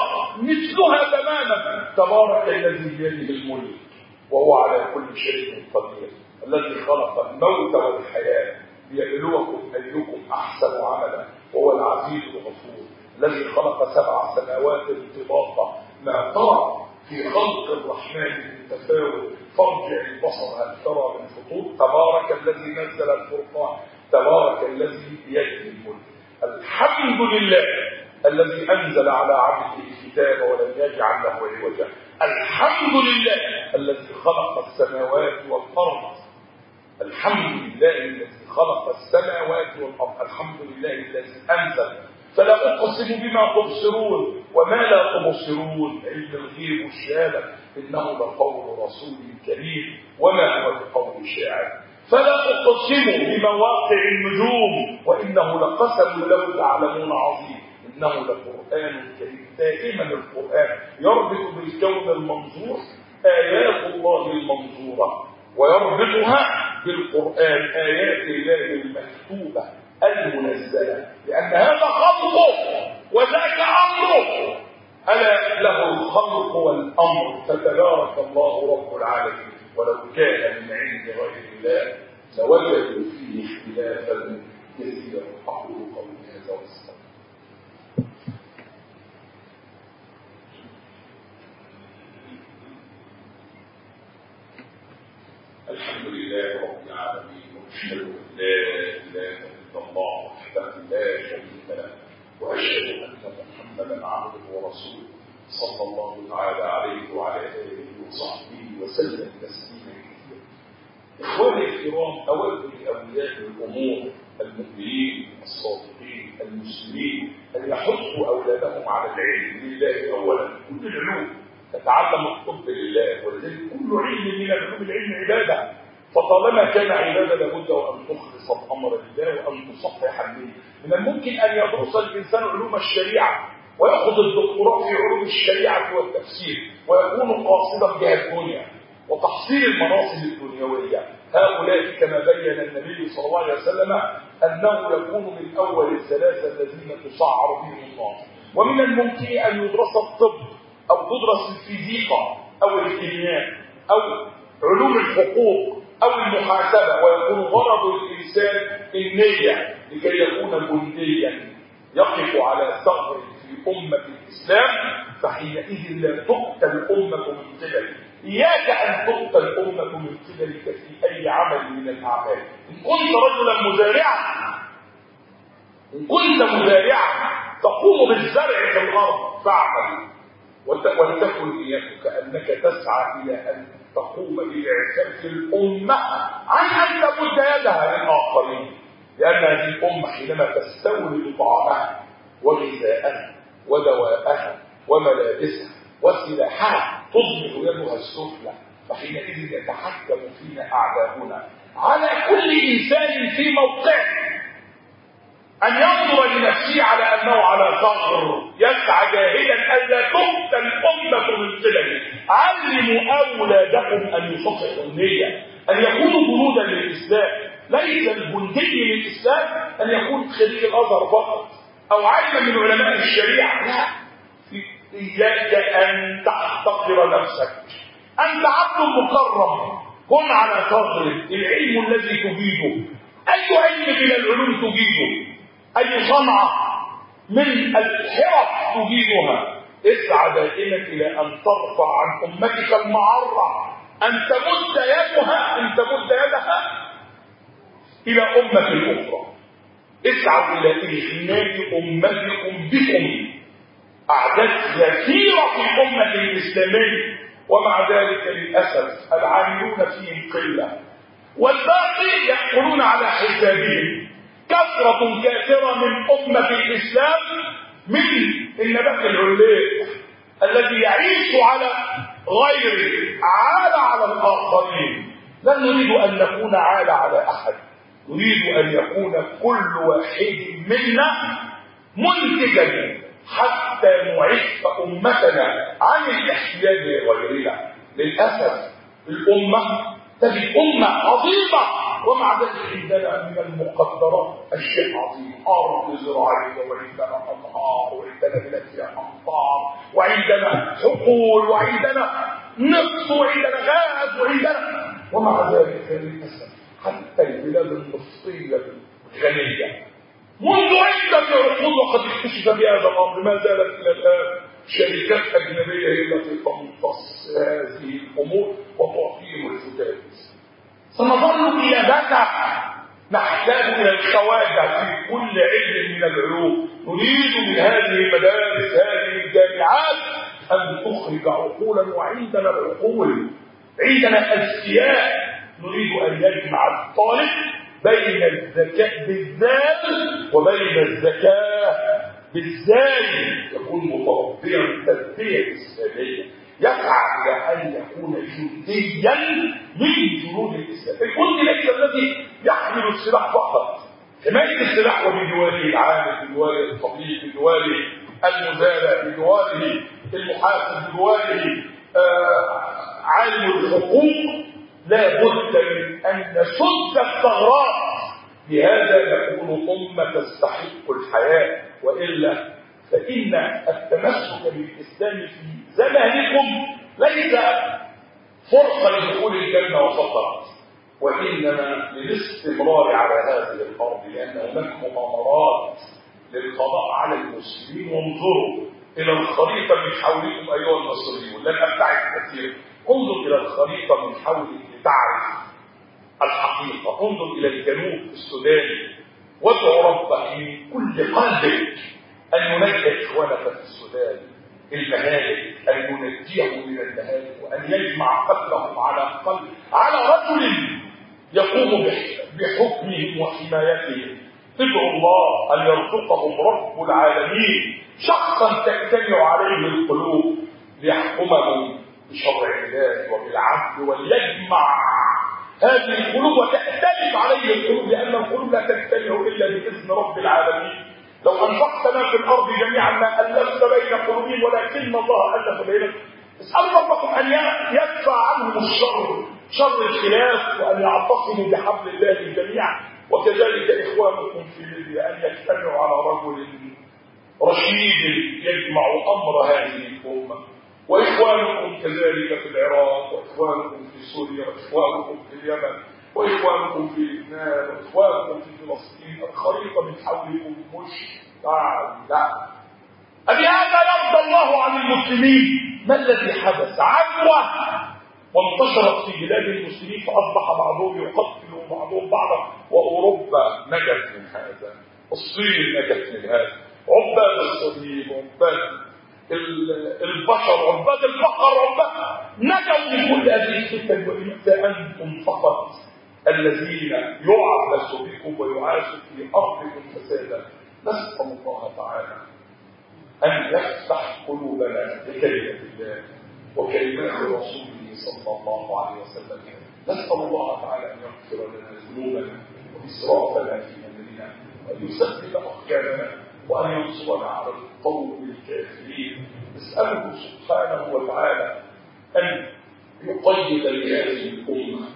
مثلها تماما: تبارك الذي بيده الملك وهو على كل شيء قدير، الذي خلق الموت والحياة ليبلوكم أيكم أحسن عملا وهو العزيز الغفور، الذي خلق 7 سماوات طباقا ما ترى في خلق الرحمن من تفاوت فارجع البصر هل ترى من فطور. تبارك الذي نزل الفرقان، تبارك الذي بيده الملك. الحمد لله الذي أنزل على عبده الكتاب ولم يجعل له عوجا. الحمد لله الذي خلق السماوات والأرض. الحمد لله الذي خلق السماوات والأرض. الحمد لله الذي أنزل. فلا أقسم بما تبصرون وما لا تبصرون، علم الغيب والشهادة، إنه لقول رسول كريم وما هو بقول شاعر. فلا أقسم بمواقع النجوم وإنه لقسم لو تعلمون عظيم، إنه لقرآن كريم. دائما القرآن يربط بالكون المنظور آيات الله المنظورة، ويربطها بالقرآن آيات الله المكتوبة المنزلة، لأن هذا خلقه وذاك أمره. ألا له الخلق والأمر، فتبارك الله رب العالمين. ولو كان من عند غير الله لوجدوا فيه اختلافا كثيرا. أقول قولي هذا واستغفر. الحمد لله رب العالمين، واشهد ان لا اله الا الله وحده لا شريك له، واشهد ان محمدا عبده ورسوله صلى الله تعالى عليه وعلى اله وصحبه وسلم تسليما كثيرا. اخواني الكرام، اود لاولياء الامور المؤمنين الصادقين المسلمين ان يحثوا اولادهم على العلم لله اولا. كل العلوم تتعلم الطب لله، ولذلك كل علم من علوم العلم عباده، فطالما كان عباده لابد وان تخلص الامر لله وان تصحح الدين. من الممكن ان يدرس الانسان علوم الشريعه وياخذ الدكتوراه في علوم الشريعه والتفسير ويكون قاصدا بها الدنيا وتحصيل المناصب الدنيويه. هؤلاء كما بين النبي صلى الله عليه وسلم انه يكون من اول الثلاثه الذين تسعر بهم النار. ومن الممكن ان يدرس الطب أو تدرس الفيزيقا أو الكيمياء أو علوم الحقوق أو المحاسبة، ويكون غرض الإنسان النية لكي يكون جنديا يقف على ثغر في أمة الإسلام، فحينئذ لا تقتل الأمة من قبل إياك أن تؤتى الأمة من قبلك في أي عمل من الأعمال. إن كنت رجلا مزارعا، إن كنت مزارعا تقوم بالزرع في الأرض فاعمل، ولتكن نيتك أنك تسعى إلى أن تقوم بإعفاف الأمة عن أن تمد يدها للآخرين، لأن هذه الأمة حينما تستورد طعامها وغذاءها ودواءها وملابسها وسلاحها تصبح يدها السفلى، فحينئذ يتحكم فينا أعداؤنا. على كل إنسان في موقعه أن ينظر لنفسه على أنه على ثغر، يسعى جاهدا ألا تؤتى الأمة من قبله. علموا أولادكم أن يصححوا النية، أن يكونوا جنودا للإسلام. ليس الجندي للإسلام أن يكون خريج الأزهر فقط أو عالم من علماء الشريعة، لا. إياك أن تحتقر نفسك، أنت عبد مكرم، كن على ثغر. العلم الذي تجيده، أي علم من العلوم تجيده، أي صنعة من الحرف تجيدها، اسعى دائما إلى أن ترفع عن أمتك المعرة، أن تمد يدها إلى أمة أخرى. اسعوا إلى إغناء أمتكم بكم. أعداد كثيرة في الأمة الإسلامية، ومع ذلك للأسف العاملون فيهم قلة، والباقي يأكلون على حسابهم. كثرة كثيرة من أمة الإسلام من النبات العليق الذي يعيش على غيره، عال على الآخرين. لا نريد أن نكون عال على أحد، نريد أن يكون كل واحد منا منتجا حتى نعف أمتنا عن الاحتياج لغيرنا. للأسف الأمة تجد أمة عظيمة، ومع ذلك عندنا من المقدرات الشيء عظيم، أرض زراعية، وعندنا أنهار، وعندنا بلاد فيها أمطار، وعندنا حقول، وعندنا نفط، وعندنا غاز، ومع ذلك للأسف حتى البلاد النفطية الغنية منذ عدة عقود وقد اكتشف بهذا الأمر، ما زالت إلى الآن شركات أجنبية هي التي تمتص هذه الأمور وتعطيهم الفتات. سنظل إلى متى نحتاج إلى الخواجة في كل علم من العلوم؟ نريد من هذه المدارس، هذه الجامعات، أن تخرج عقولا، وعندنا العقول، عندنا أذكياء. نريد أن يجمع الطالب بين الذكاء بالذات وبين الذكاء بالزاي، يكون متربيا تربية إسلامية، يسعى إلى أن يكون جنديا من جنود الإسلام. الجندي ليس الذي يحمل السلاح فقط، حماية السلاح وبجواره العامل، بجواره الطبيب، بجواره المزارع، بجواره المحاسب، بجواره عالم الحقوق. لا بد من أن نسد الثغرات، بهذا نكون أمة تستحق الحياة. وإلا فإن التمسك بالإسلام في زمانكم ليس فرصة لدخول الجنة وفقط، وإنما للاستمرار على هذه الأرض، لأن هناك مؤامرات للقضاء على المسلمين. وانظروا إلى الخريطة من حولكم أيها المصريون، لن أبتعد كثيرا. انظر إلى الخريطة من حولك لتعرف الحقيقة. انظر إلى الجنوب السوداني، وادعو ربك من كل قلبك أن ينجي إخوانك في السودان المهالك، أن ينجيهم من المهالك، وأن يجمع قتلهم على رجل يقوم بحكمهم وحمايتهم. ادعوا الله أن يرزقهم رب العالمين شخصا تجتمع عليه القلوب ليحكمهم بشرع الله وبالعدل، وليجمع هذه القلوب وتأتلف عليه القلوب، لأن القلوب لا تجتمع إلا بإذن رب العالمين. لو أنفقت ما في الأرض جميعا ما ألفت بين قلوبهم، ولكن الله ألف بينهم. اسألوا ربكم أن يدفع عنهم شر الخلاف، وأن يعتصموا بحبل الله جميعا. وكذلك إخوانكم في ليبيا أن يجتمعوا على رجل رشيد يجمع أمر هذه الأمة. وإخوانكم كذلك في العراق، وإخوانكم في سوريا، وإخوانكم في اليمن، وإخوانكم في لبنان، وإخوانكم في فلسطين. الخريطة من حولكم مشتعلة. أبهذا يرضى الله عن المسلمين؟ ما الذي حدث؟ عدوى وانتشرت في بلاد المسلمين فأصبح بعضهم يقتل بعضهم بعضا، وأوروبا نجت من هذا، الصين نجت من هذا، عباد الصليب، عباد البشر، عباد البقر، عباد نجوا من كل هذه الفتن. وإنت أنتم فقط الذين يعبث بكم ويعاش في أرضكم فسادا. نسأل الله تعالى أن يفتح قلوبنا بكلمة الله وكلمات رسوله صلى الله عليه وسلم. نسأل الله تعالى أن يغفر لنا ذنوبنا وإسرافنا في أمرنا، وأن يثبت أحكامنا، وأن ينصرنا على القوم الكافرين. نسأله سبحانه وتعالى أن يقيد لهذه الأمة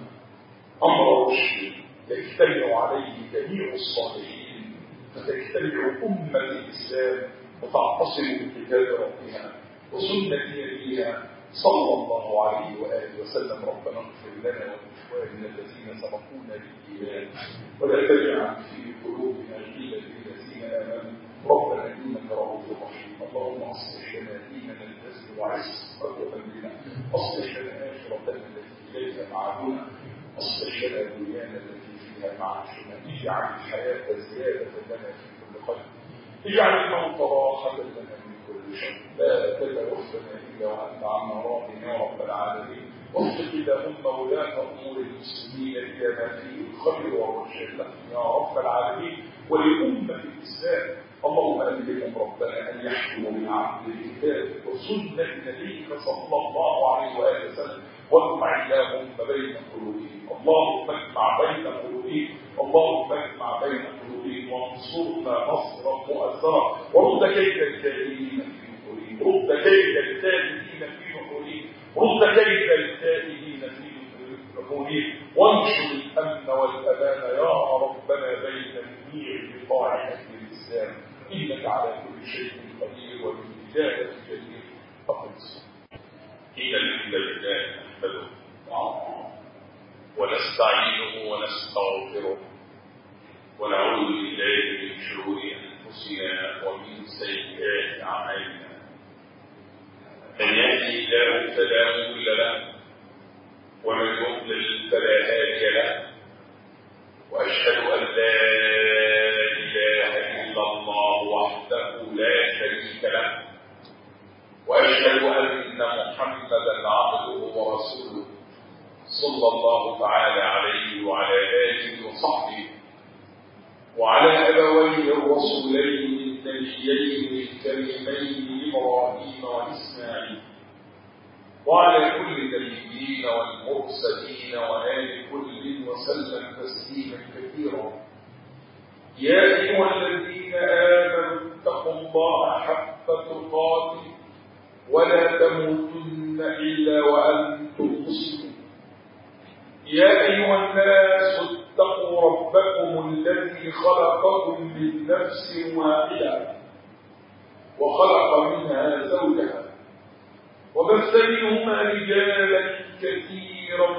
أمر رشد يجتمع عليه جميع الصالحين، فتجتمع أمة الإسلام وتعتصم بكتاب ربها وسنة نبيها صلى الله عليه وآله وسلم. ربنا اغفر لنا ولإخواننا الذين سبقونا بالإيمان، ولا تجعل في قلوبنا غلا للذين آمنوا ربنا إنك رؤوف رحيم. اللهم أصلح لنا ديننا الذي هو عصمة أمرنا، أصلح لنا آخرتنا التي إليها معادنا، أصلح لنا دنيانا التي فيها معاشنا، اجعل الحياة زيادة لنا في كل خير، اجعل الموت راحة لنا من كل شر، لا تتوفنا إلا وأنت عنا راض يا رب العالمين. وفق اللهم ولاة أمور المسلمين إلى ما فيه الخير والرشد لهم يا رب العالمين ولأمة الإسلام. اللهم ألهمهم ربنا أن يحكموا بالعدل بكتابك وسنة نبيك صلى الله عليه وآله وسلم، واجمع اللهم بين قلوبهم، اللهم اجمع بين قلوبهم، اللهم اجمع بين قلوبهم، وانصرنا نصرا مؤثرا، ورد كيد الكائدين في نحورهم، رد كيد الكائدين في نحورهم، رد كيد الكائدين في نحورهم، وانشر الامن والامان يا ربنا بين جميع بقاع اهل الاسلام، انك على كل شيء قدير وبالإجابة جدير. فقط إن الحمد لله نحمده ونستعينه ونستغفره ونعوذ بالله من شرور أنفسنا ومن سيئات أعمالنا. من يهدي الله فلا مضل له ومن يضلل فلا هادي له، وأشهد أن لا إله إلا الله وحده لا شريك له، وأشهد أن محمدا عبده ورسوله صلى الله تعالى عليه وعلى آله وصحبه وعلى أبويه الرسولين النبيين الكريمين إبراهيم وإسماعيل، وعلى كل النبيين والمرسلين وآل كل وسلم تسليما كثيرا. يا أيها الذين آمنوا اتقوا الله حق تقاته ولا تموتن إلا وأنتم مسلمون. يا أيها الناس اتقوا ربكم الذي خلقكم من نفس واحدة وخلق منها زوجها وبث منهما رجالا كثيرا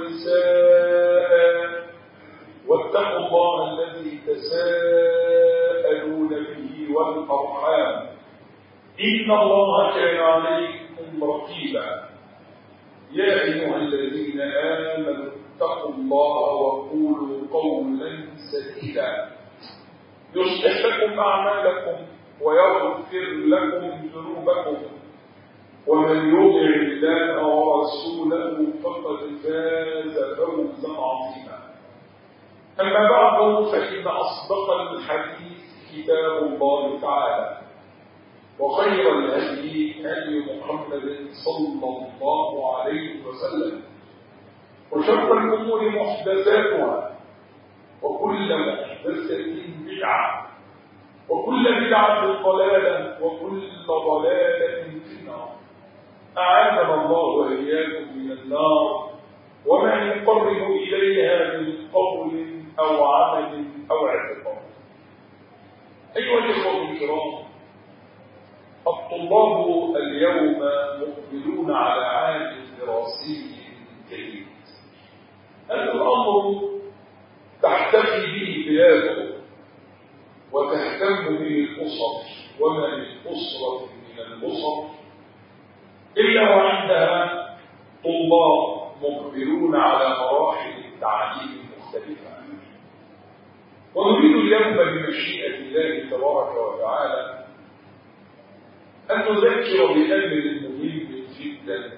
ونساء، واتقوا الله الذي تساءلون به والأرحام إن الله كان عليكم رقيبا. يا أيها الذين آمنوا اتقوا الله وقولوا قولا سديدا يصلح لكم أعمالكم ويغفر لكم ذنوبكم، ومن يطع الله ورسوله فقد فاز فوزا عظيما. أما بعد، فإن أصدق الحديث كتاب الله تعالى، وخير الهدي هدي محمد صلى الله عليه وسلم، وشر الأمور محدثاتها، وكل محدثة بدعة، وكل بدعة ضلالة، وكل ضلالة في النار. أعاذنا الله وإياكم من النار وما يقرب إليها من قول أو عمل أو اعتقاد. أيها الإخوة الكرام، الطلاب اليوم مقبلون على عام دراسي جديد. هذا الأمر تحتفي به بلاده وتهتم به الأسر، وما للأسرة من الأسر إلا وعندها طلاب مقبلون على مراحل التعليم المختلفة، ونريد اليوم بمشيئة الله تبارك وتعالى أن نذكر بأمر مهم جدا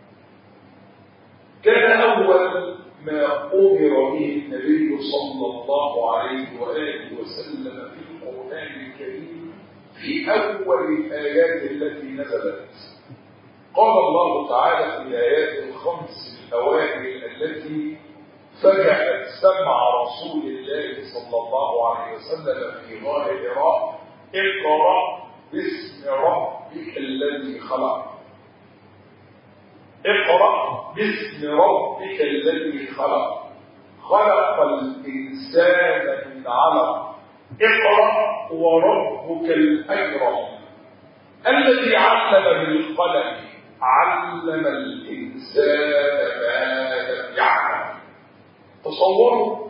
كان أول ما أمر به النبي صلى الله عليه وآله وسلم في القرآن الكريم في أول الآيات التي نزلت. قال الله تعالى في الآيات الخمس الأوائل التي فجأت سمع رسول الله صلى الله عليه وسلم في غار حراء: اقرأ باسم ربك الذي خلق. اقرأ باسم ربك الذي خلق، خلق الإنسان من علق. اقرأ وربك الأكرم الذي علم بالقلم، علم الإنسان ما لم يعلم. تصوروا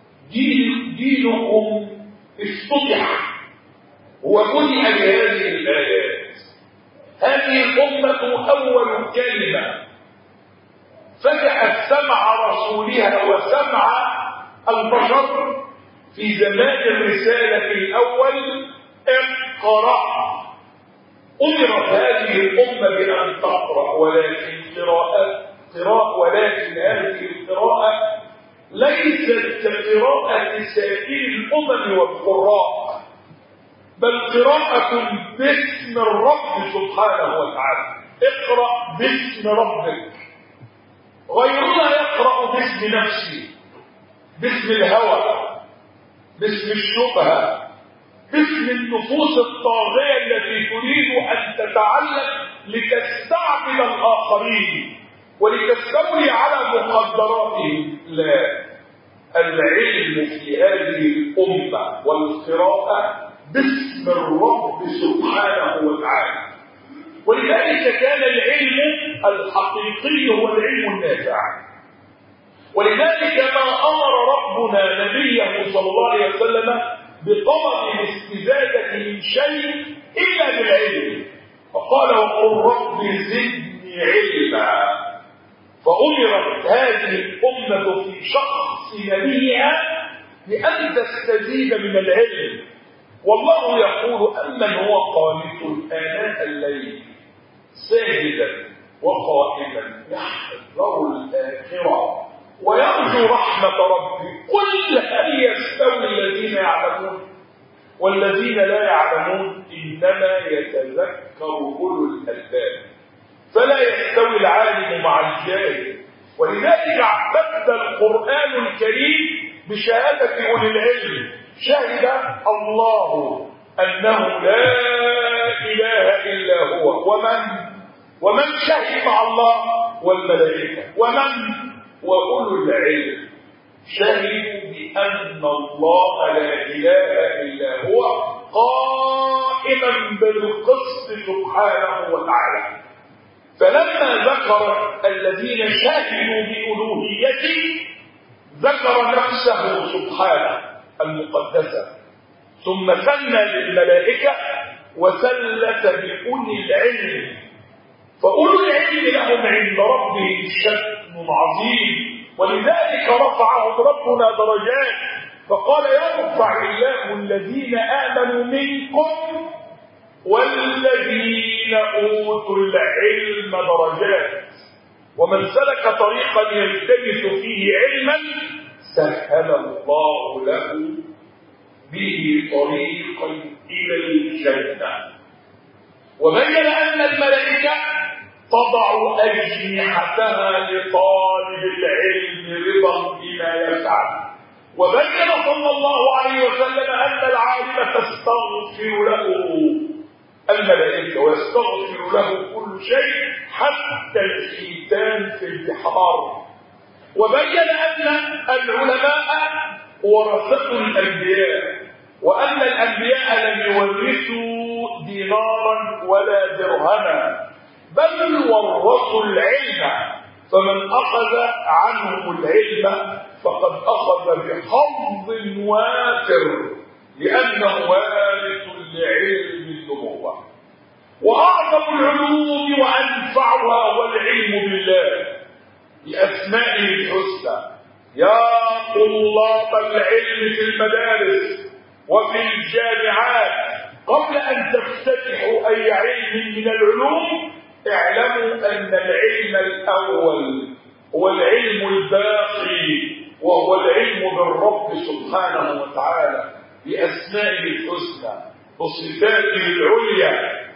دينكم افتتح وبدأ بهذه الآيات. هذه الأمة أول كلمة فتحت سمع رسولها وسمع البشر في زمان الرسالة الأول: اقرأ. أمرت هذه الأمة بأن تقرأ، ولكن هذه القراءة ليست كقراءة سائر الأمم والقراء، بل قراءة باسم الرب سبحانه وتعالى. اقرأ باسم ربك. غيرنا يقرأ باسم نفسه، باسم الهوى، باسم الشبهة، باسم النفوس الطاغية التي تريد أن تتعلم لتستعبد الآخرين ولتستولي على مقدراتهم. لا، العلم في هذه الأمة والقراءة باسم الرب سبحانه وتعالى. ولذلك كان العلم الحقيقي هو العلم النافع. ولذلك ما أمر ربنا نبيه صلى الله عليه وسلم بطلب الاستزادة من شيء إلا بالعلم، فقال: وقل رب زدني علما. فأمرت هذه الأمة في شخص نبيها بأن تستزيد من العلم. والله يقول: أمن هو قانت آناء الليل ساجدا وقائما يحذر الآخرة ويرجو رحمة ربه، قل هل يستوي الذين يعلمون والذين لا يعلمون؟ إنما يتذكر أولو الألباب. فلا يستوي العالم مع الجاهل. ولذلك اعتد القرآن الكريم بشهادة أولي العلم. شهد الله أنه لا إله إلا هو، ومن شهد مع الله؟ والملائكة. وأولو العلم شهدوا بأن الله لا إله إلا هو قائما بالقسط سبحانه وتعالى. فلما ذكر الذين شهدوا بألوهيته ذكر نفسه سبحانه المقدسة، ثم ثنى للملائكة وثلث بأولي العلم. فأولو العلم لهم عند ربهم شأن عظيم، ولذلك رفعهم ربنا درجات، فقال: يرفع الله الذين آمنوا منكم والذين أوتوا العلم درجات. ومن سلك طريقا يلتمس فيه علما سهل الله له به طريقا إلى الجنة. وبين أن الملائكة تضع أجنحتها لطالب العلم رضا بما يفعل. وبين صلى الله عليه وسلم أن العالم تستغفر له الملائكة ويستغفر له كل شيء حتى الحيتان في البحار. وبين أن العلماء ورثة الأنبياء، وأن الأنبياء لم يورثوا دينارا ولا درهما، بل ورثوا العلم، فمن أخذ عنهم العلم فقد أخذ بحظ وافر، لأنه وارث لعلم النبوة. وأعظم العلوم وأنفعها هو العلم بالله، بأسمائه الحسنى. يا طلاب العلم في المدارس وفي الجامعات، قبل أن تفتتحوا أي علم من العلوم اعلموا أن العلم الأول هو العلم الباقي، وهو العلم بالرب سبحانه وتعالى بأسمائه الحسنى وصفاته العليا،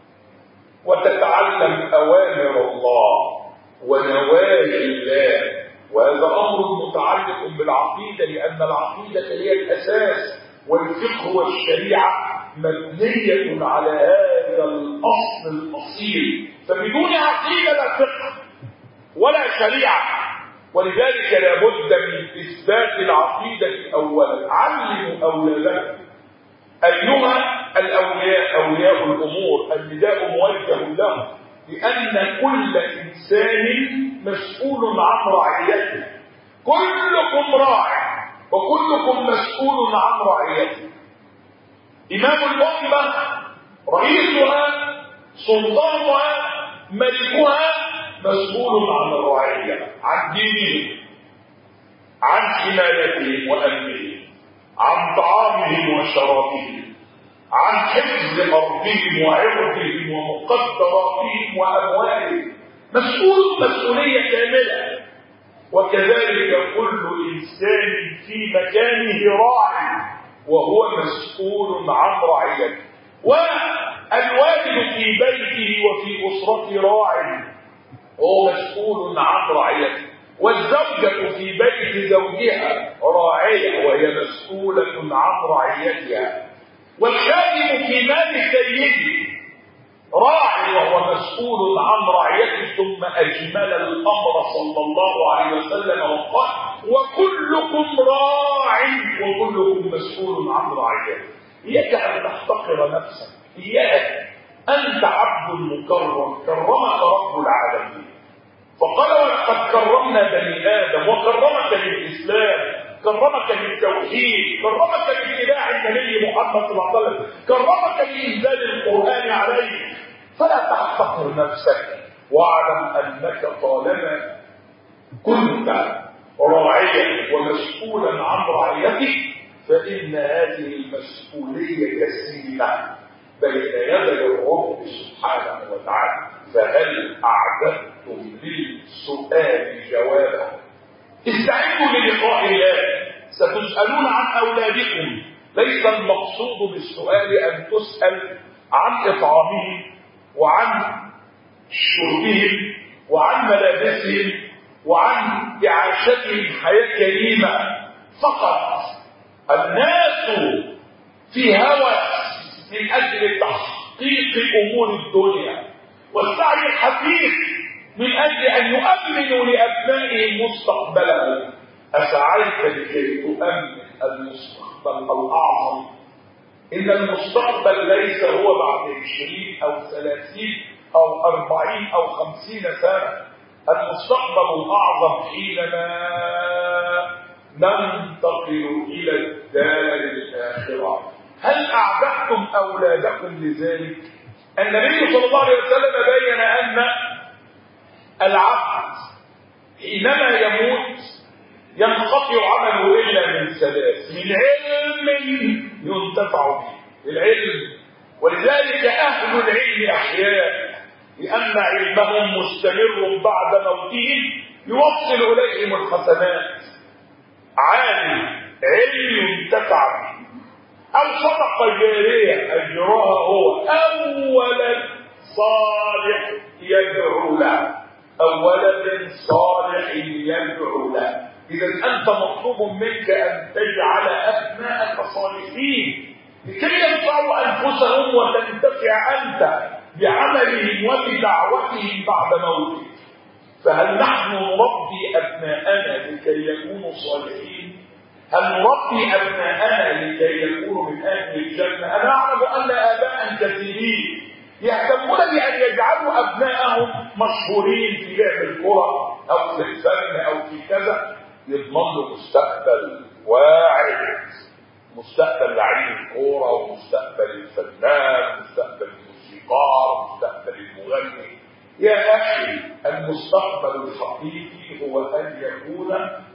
وتتعلم أوامر الله ونواهي الله. وهذا أمر متعلق بالعقيدة، لأن العقيدة هي الأساس، والفقه والشريعة مبنية على هذا الأصل الأصيل، فبدون عقيدة لا فقه ولا شريعة. ولذلك لا بد من إثبات العقيدة أولا. علموا أولادكم أيها الأولياء، أولياء الأمور، النداء موجه لهم بأن كل إنسان مسؤول عن رعيته. كلكم راع وكلكم مسؤول عن رعيته. إمام الأمة، رئيسها، سلطانها، ملكها، مسؤول عن الرعية، عن دينهم، عن حمايتهم وأمنهم، عن طعامهم وشرابهم، عن حفظ أرضهم وعرضهم ومقدراتهم وأموالهم. مسؤولية كاملة. وكذلك كل إنسان في مكانه راع وهو مسؤول عن رعيته. والوالد في بيته وفي أسرته راع وهو مسؤول عن رعيته. والزوجة في بيت زوجها راعية وهي مسؤولة عن رعيتها. والخادم في مال سيده راعي وهو مسؤول عن رعيته. ثم أجمل الأمر صلى الله عليه وسلم وقال: وكلكم راع وكلكم مسؤول عن رعيته. إياك أن تحتقر نفسك، إياك. أنت عبد مكرم كرمك رب العالمين، فقال: ولقد كرمنا بني آدم، وكرمك بالإسلام، كرمك بالتوحيد، كرمك باتباع النبي محمد صلى الله عليه وسلم، كرمك بإنزال القرآن عليه. فلا تحتقر نفسك، واعلم أنك طالما كنت راعيا ومسؤولا عن رعيتك فإن هذه المسؤولية جسيمة بين يدي الرب سبحانه وتعالى. فهل أعددتم للسؤال جوابا؟ استعدوا للقاء الله، ستسألون عن أولادكم. ليس المقصود بالسؤال أن تسأل عن إطعامهم وعن شربهم وعن ملابسهم وعن إعاشتهم حياة كريمة فقط. الناس في هوس من أجل تحقيق أمور الدنيا والسعي الحثيث من أجل أن يؤمنوا لأبنائهم مستقبلهم. أسعيت لكي تؤمن المستقبل الأعظم؟ إن المستقبل ليس هو بعد 20 أو 30 أو 40 أو 50 سنة. المستقبل الأعظم حينما ننتقل إلى الدار الآخرة. هل أعددتم أولادكم لذلك؟ النبي صلى الله عليه وسلم بين أن العبد حينما يموت ينقطع عمله إلا من ثلاث: من علم ينتفع به، العلم. ولذلك أهل العلم أحياء، لأن علمهم مستمر بعد موتهم يوصل إليهم الحسنات. عالم علم ينتفع به، أو صدقة جارية أجرها هو، أو ولد صالح يدعو له، أو ولد صالح يدعو له. إذا أنت مطلوب منك أن تجعل أبناءك صالحين لكي ينفعوا أنفسهم وتنتفع أنت بعملهم وبدعوتهم بعد موتك. فهل نحن نربي أبناءنا لكي يكونوا صالحين؟ هل نربي أبناءنا لكي يكونوا من أهل الجنة؟ أنا أعلم أن آباء كثيرين يهتمون بأن يجعلوا أبناءهم مشهورين في لعب الكرة أو في الفن أو في كذا، يضمن له مستقبل واعد، مستقبل لعيب الكورة ومستقبل الفنان، مستقبل الموسيقار، مستقبل المغني. يا أخي، المستقبل الحقيقي هو أن يكون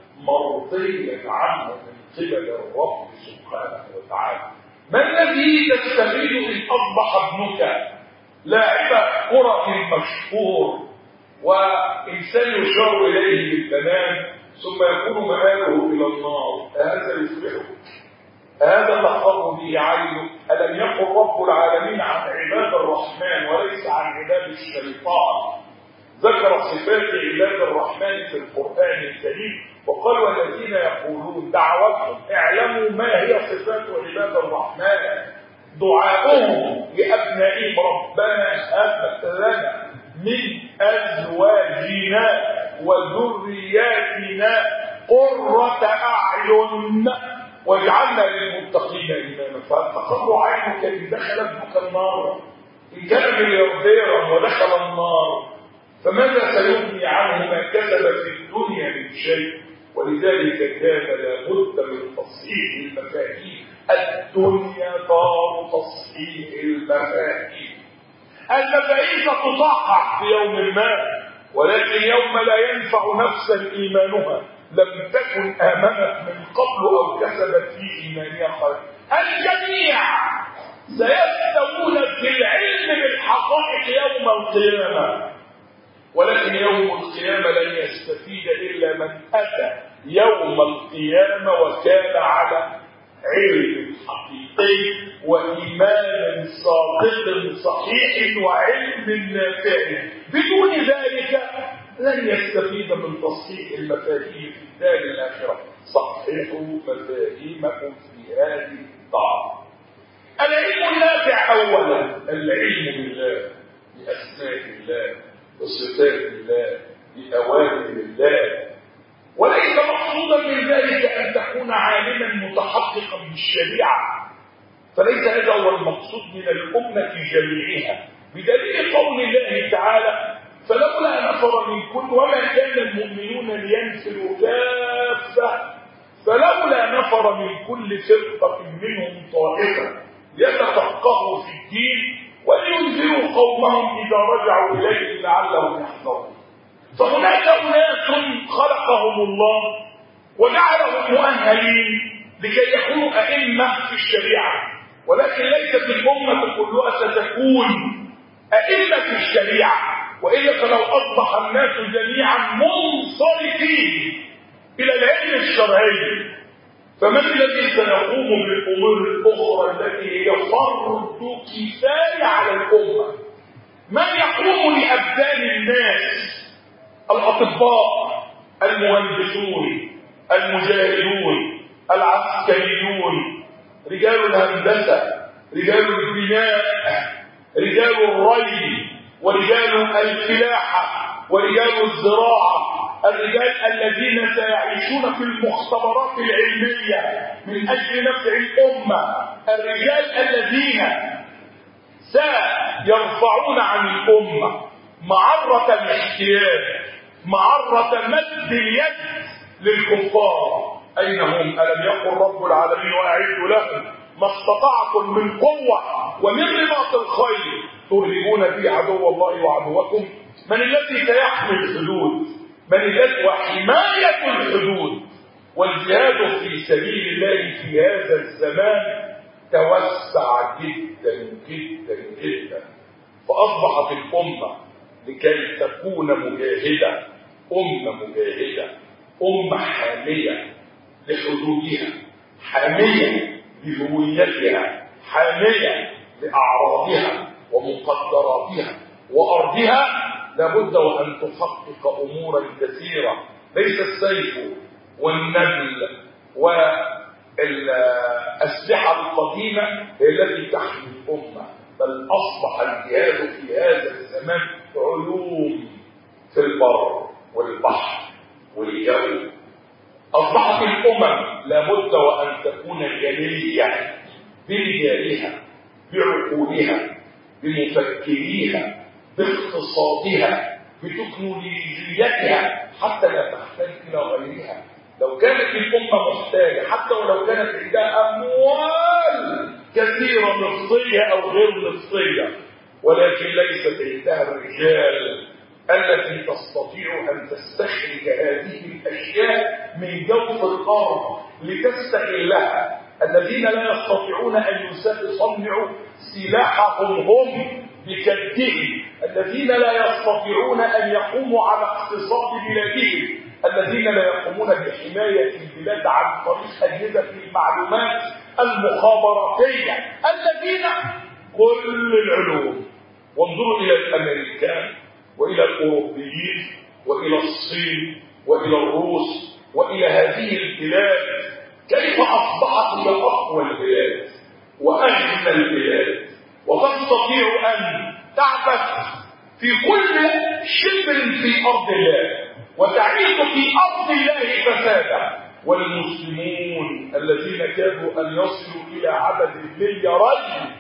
مرضيا عنه من قبل الرب سبحانه وتعالى. ما الذي تستفيد إن أصبح ابنك لاعب كرة مشهور وإنسان يشار إليه بالبنان ثم يكون مآله إلى النار؟ هذا يفرحك؟ هذا تقر به عينه؟ ألم يقل رب العالمين عن عباد الرحمن وليس عن عباد الشيطان؟ ذكر صفات عباد الرحمن في القرآن الكريم وقال والذين يقولون دعوتهم اعلموا ما هي صفات عباد الرحمن، دعاؤهم لأبنائهم ربنا هب لنا من أزواجنا وذرياتنا قرة أعين واجعلنا للمتقين إماما. فتقر عينك إن دخل ابنك النار، إن كان مليارديرا ودخل النار فماذا سيغني عنه ما كسب في الدنيا من شيء؟ ولذلك كان لابد من تصحيح المفاهيم. الدنيا دار تصحيح المفاهيم. المفاهيم ستصحح في يوم ما، ولكن يوم لا ينفع نفسا إيمانها لم تكن آمنت من قبل أو كسبت في إيمانها خير. الجميع سيستوون في العلم بالحقائق يوم القيامة، ولكن يوم القيامة لن يستفيد إلا من أتى يوم القيامة وكان على علم حقيقي وإيمان صادق صحيح وعلم نافع. بدون ذلك لن يستفيد من تصحيح المفاهيم في الدار الآخرة. صححوا مفاهيمكم في هذه الدار. العلم النافع أولا العلم بالله، بأسماء الله، بصفات الله، بأوامر الله. وليس مقصودا من ذلك أن تكون عالما متحققا بالشريعة، فليس هذا هو المقصود من الأمة جميعها، بدليل قول الله تعالى فلولا نفر من كل وما كان المؤمنون لينفروا كافة فلولا نفر من كل فرقة منهم طائفة يتفقهوا في الدين ولينذروا قومهم إذا رجعوا إليه لعلهم يحذرون. فهناك أناس خلقهم الله وجعلهم مؤهلين لكي يكونوا أئمة في الشريعة، ولكن ليست الأمة كلها ستكون أئمة في الشريعة، وإلا فلو أصبح الناس جميعا منصرفين إلى العلم الشرعي فمن الذي سيقوم بالأمور الأخرى التي هي فرض كفاية على الأمة؟ من يقوم لأبدان الناس؟ الأطباء، المهندسون، المجاهدون، العسكريون، رجال الهندسة، رجال البناء، رجال الري، ورجال الفلاحة، ورجال الزراعة، الرجال الذين سيعيشون في المختبرات العلمية من أجل نفع الأمة، الرجال الذين سيرفعون عن الأمة معرة الاحتياج، معرة مد اليد للكفار. أين هم؟ ألم يقل رب العالمين وأعدوا لهم ما استطعتم من قوة ومن رباط الخيل ترهبون به عدو الله وعدوكم. من الذي سيحمي الحدود؟ من الذي وحماية الحدود والجهاد في سبيل الله في هذا الزمان توسع جدا جدا جدا. فأصبحت الأمة لكي تكون مجاهدة، أمة مجاهدة، أمة حامية لحدودها، حامية لهويتها، حامية لأعراضها ومقدراتها وأرضها، لابد وأن تحقق أمورا كثيرة. ليس السيف والنبل والأسلحة القديمة هي التي تحمي الأمة، بل أصبح الجهاد في هذا الزمان علوم في البر والبحر والجو. أصبحت الأمم لابد وأن تكون جلية برجالها، بعقولها، بمفكريها، باقتصادها، بتكنولوجيتها، حتى لا تحتاج إلى غيرها. لو كانت الأمة محتاجة حتى ولو كانت عندها أموال كثيرة نفطية أو غير نفطية، ولكن ليست عندها الرجال التي تستطيع أن تستخرج هذه الأشياء من جوف الأرض لتستغلها. الذين لا يستطيعون أن يصنعوا سلاحهم هم بكدهم، الذين لا يستطيعون أن يقوموا على اقتصاد بلادهم، الذين لا يقومون بحماية البلاد عن طريق أجهزة المعلومات المخابراتية، الذين كل العلوم. وانظروا إلى الأمريكان وإلى الأوروبيين وإلى الصين وإلى الروس وإلى هذه البلاد، كيف أصبحت هي أقوى البلاد وأغنى البلاد، وتستطيع أن تعبث في كل شبر في أرض الله وتعيش في أرض الله فسادا. والمسلمون الذين كادوا أن يصلوا إلى عدد المليارين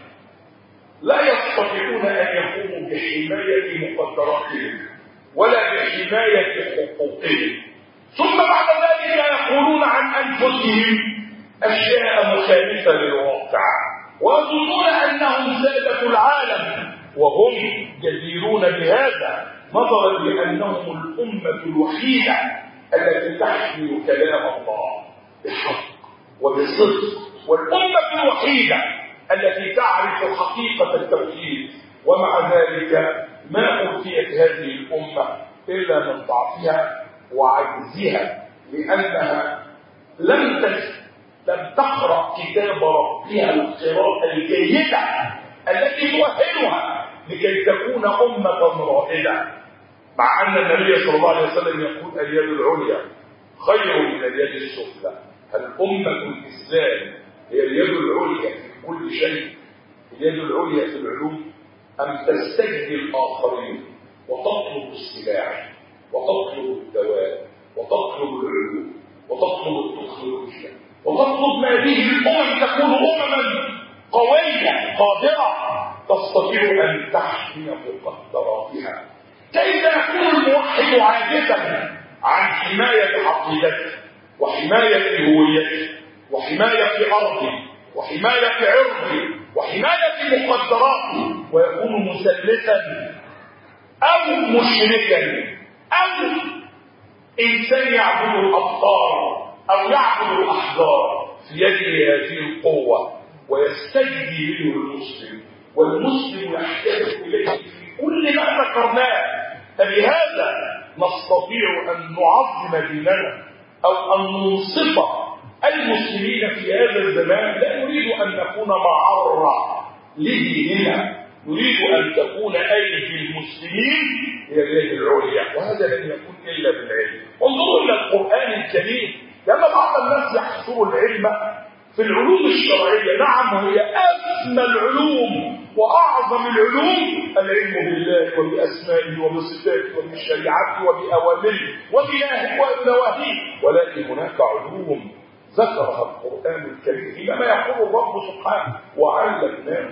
لا يستطيعون أن يقوموا بحماية مقدراتهم ولا بحماية حقوقهم. ثم بعد ذلك يقولون عن أنفسهم أشياء مخالفة للواقع ويظنون أنهم سادة العالم وهم جديرون بهذا، نظرا لأنهم الأمة الوحيدة التي تحمل كلام الله بحق وبصدق، والأمة الوحيدة التي تعرف حقيقة التوحيد. ومع ذلك ما أوتيت هذه الأمة إلا من ضعفها وعجزها، لأنها لم تقرأ كتاب ربها القراءة الجيدة التي تؤهلها لكي تكون أمة رائدة. مع أن النبي صلى الله عليه وسلم يقول اليد العليا خير من اليد السفلى. هل أمة الإسلام هي اليد العليا في كل شيء، اليد العليا في العلوم، أم تستجدي الآخرين وتطلب السلاح وتطلب الدواء وتطلب العلوم وتطلب التكنولوجيا وتطلب ما به الأمم تكون أمما قوية قادرة تستطيع أن تحمي مقدراتها؟ كيف يكون الموحد عاجزا عن حماية عقيدته وحماية هويته وحماية أرضه وحماية عرضه وحماية مقدراته، ويكون مسلسا أو مشركا أو إنسان يعبد الأبطال أو يعبد الأحجار في يده هذه القوة ويستجدي منه المسلم، والمسلم يحتاج إليه في كل ما ذكرناه. فبهذا نستطيع أن نعظم ديننا أو أن ننصف المسلمين في هذا الزمان. لا نريد أن نكون معرة لديننا، نريد أن تكون أيدي المسلمين هي اليد العليا، وهذا لن يكون إلا بالعلم. انظروا إلى القرآن الكريم، لأن بعض الناس يحصر العلم في العلوم الشرعية. نعم، هي أسمى العلوم وأعظم العلوم العلم بالله وبأسمائه وبصفاته وبشريعته وبأوامره وبنواهيه، ولكن هناك علوم ذكرها القرآن الكريم حينما يقول الرب سبحانه وعلمناه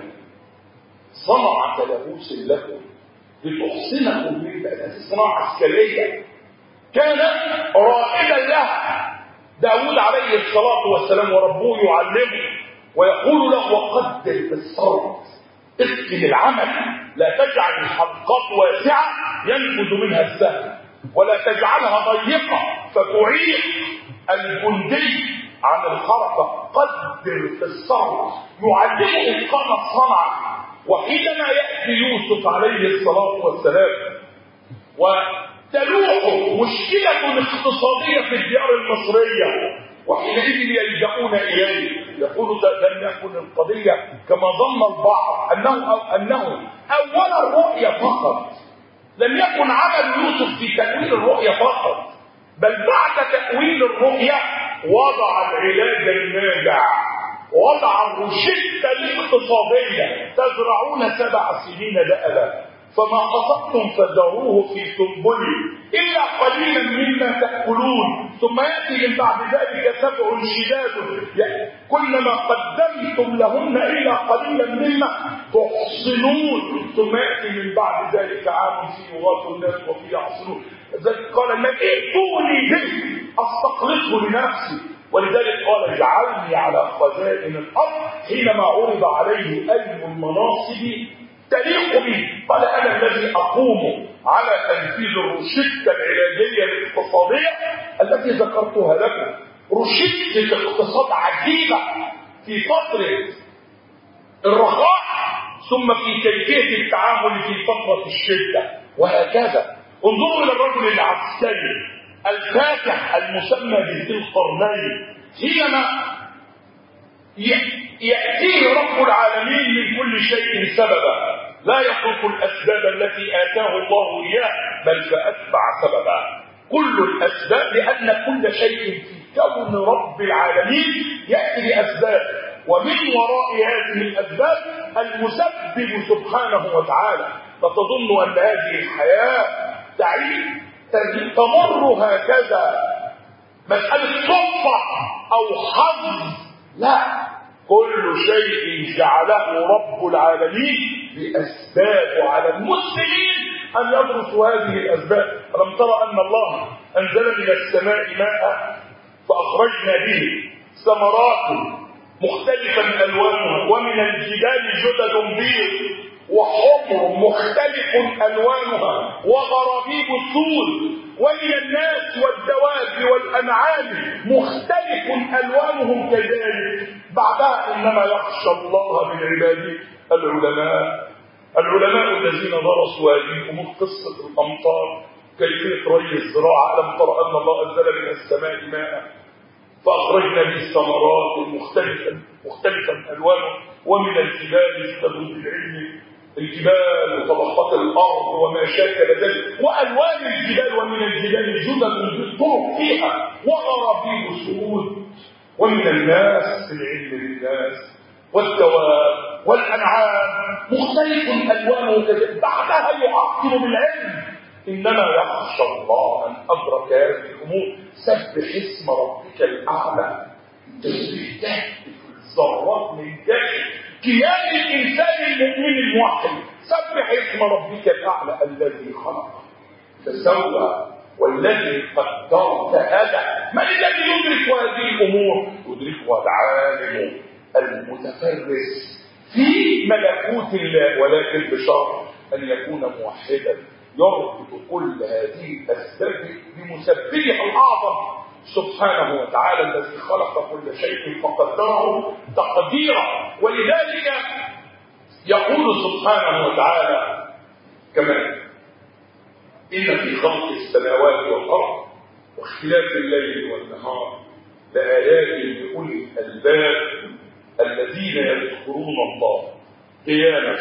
صنعة لبوس لكم لتحصنكم من بأس. صناعة عسكرية كان رائدا لها داود عليه الصلاة والسلام، وربه يعلمه ويقول له وقدر في الصرف، اتقن العمل، لا تجعل الحلقات واسعة ينفذ منها السهم ولا تجعلها ضيقة فتعيق الجندي عن الحركة. قدر في الصرف، يعلمه إتقان الصنعة. وحينما يأتي يوسف عليه الصلاة والسلام وتلوح مشكلة اقتصادية في الديار المصرية، وحينئذ يلجؤون إليه، يقول لم يكن القضية كما ظن البعض أنه أول الرؤية فقط، لم يكن عمل يوسف في تأويل الرؤية فقط، بل بعد تأويل الرؤية وضع العلاج الناجع، وضع الروشتة الاقتصادية. تزرعون 7 سنين دأبا فما قصدتم فذروه في سنبله إلا قليلا مما تأكلون ثم يأتي من بعد ذلك 7 شداد كلما قدمتم لهن إلا قليلا مما تحصنون ثم يأتي من بعد ذلك عام فيه يغاث الناس وفيه يعصرون. ذلك قال النبي ائتوني به أستخلصه لنفسي. ولذلك قال اجعلني على خزائن الأرض حينما عرض عليه أي المناصب تليق به. قال أنا الذي أقوم على تنفيذ الروشتة العلاجية الاقتصادية التي ذكرتها لكم. روشتة اقتصاد عجيبة في فترة الرخاء ثم في كيفية التعامل في فترة الشدة وهكذا. انظروا إلى الرجل العسكري الفاتح المسمى بذي القرنين، حينما يأتيه رب العالمين من كل شيء سببا، لا يترك الأسباب التي آتاه الله إياه بل فأتبع سببا. كل الأسباب، لأن كل شيء في كون رب العالمين يأتي بأسباب، ومن وراء هذه الأسباب المسبب سبحانه وتعالى. فتظن أن هذه الحياة تمر هكذا مسألة صدفة أو حظ، لا، كل شيء جعله رب العالمين بأسباب، على المسلمين أن يدرسوا هذه الأسباب. ألم ترى أن الله أنزل من السماء ماء فأخرجنا به ثمرات مختلفا ألوانها ومن الجبال جدد بيض وحمر مختلف ألوانها وغرابيب سود ومن الناس والدواب والأنعام مختلف ألوانهم كذلك. بعدها إنما يخشى الله من عباده العلماء الذين درسوا هذه الأمور، قصة الأمطار، كيفية ري الزراعة. ألم ترى أن الله أنزل من السماء ماء فأخرجنا به ثمرات مختلفا ألوانها ومن الجبال جدد بالعلم، الجبال وطبقات الأرض وما شاكل ذلك، وألوان الجبال ومن الجبال جدد بالطرق فيها وغرابيب سود، ومن الناس العلم للناس والدواب والأنعام مختلف ألوانه كذلك. بعدها يعقب بالعلم إنما يخشى الله من أدرك هذه الأمور. سبح اسم ربك الأعلى، تسبيح تهتف الذرات من داخل كيان الإنسان المؤمن الموحد. سبح اسم ربك الأعلى الذي خلق فسوى والذي قدر فهدى. من الذي يدرك هذه الأمور؟ يدركها العالم المتفرس في ملكوت الله، ولكن بشرط أن يكون موحدا يربط كل هذه الأسباب بمسببها الأعظم سبحانه وتعالى الذي خلق كل شيء فقدره تقديرا. ولذلك يقول سبحانه وتعالى كمان: إن في خلق السماوات والأرض واختلاف الليل والنهار لآيات لأولي الألباب الذين يذكرون الله قياما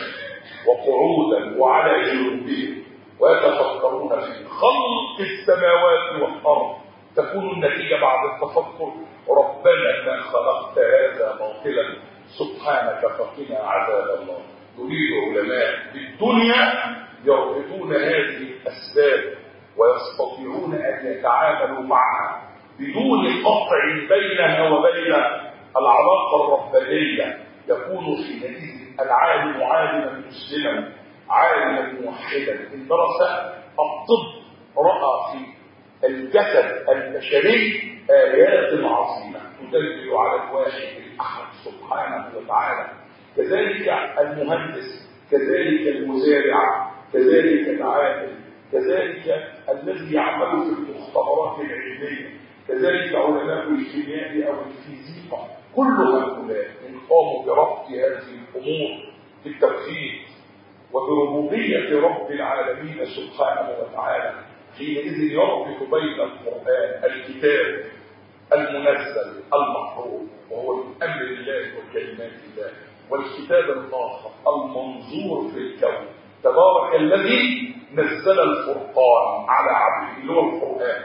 وقعودا وعلى جنوبهم ويتفكرون في خلق السماوات والأرض. تكون النتيجة بعد التفكر: ربنا ما خلقت هذا باطلا سبحانك فقنا عذاب الله. يريد علماء بالدنيا يربطون هذه الأسباب ويستطيعون أن يتعاملوا معها بدون قطع بينها وبين العلاقة الربانية. يكون حينئذ العالم عالما مسلما، عالما موحدا. إن درس الطب رأى في الجسد البشري آيات عظيمة تدل على الواحد الأحد سبحانه وتعالى. كذلك المهندس، كذلك المزارع، كذلك العامل، كذلك الذي يعمل في المختبرات العلمية، كذلك علماء الكيمياء أو الفيزيقا. كل هؤلاء إن قاموا بربط هذه الأمور بالتوحيد وبربوبية رب العالمين سبحانه وتعالى، حينئذ يربط بين القرآن الكتاب المنزل المحروم وهو من أمر الله وكلمات الله، والكتاب الآخر المنظور في الكون. تبارك الذي نزل الفرقان على عبده اللي هو القرآن.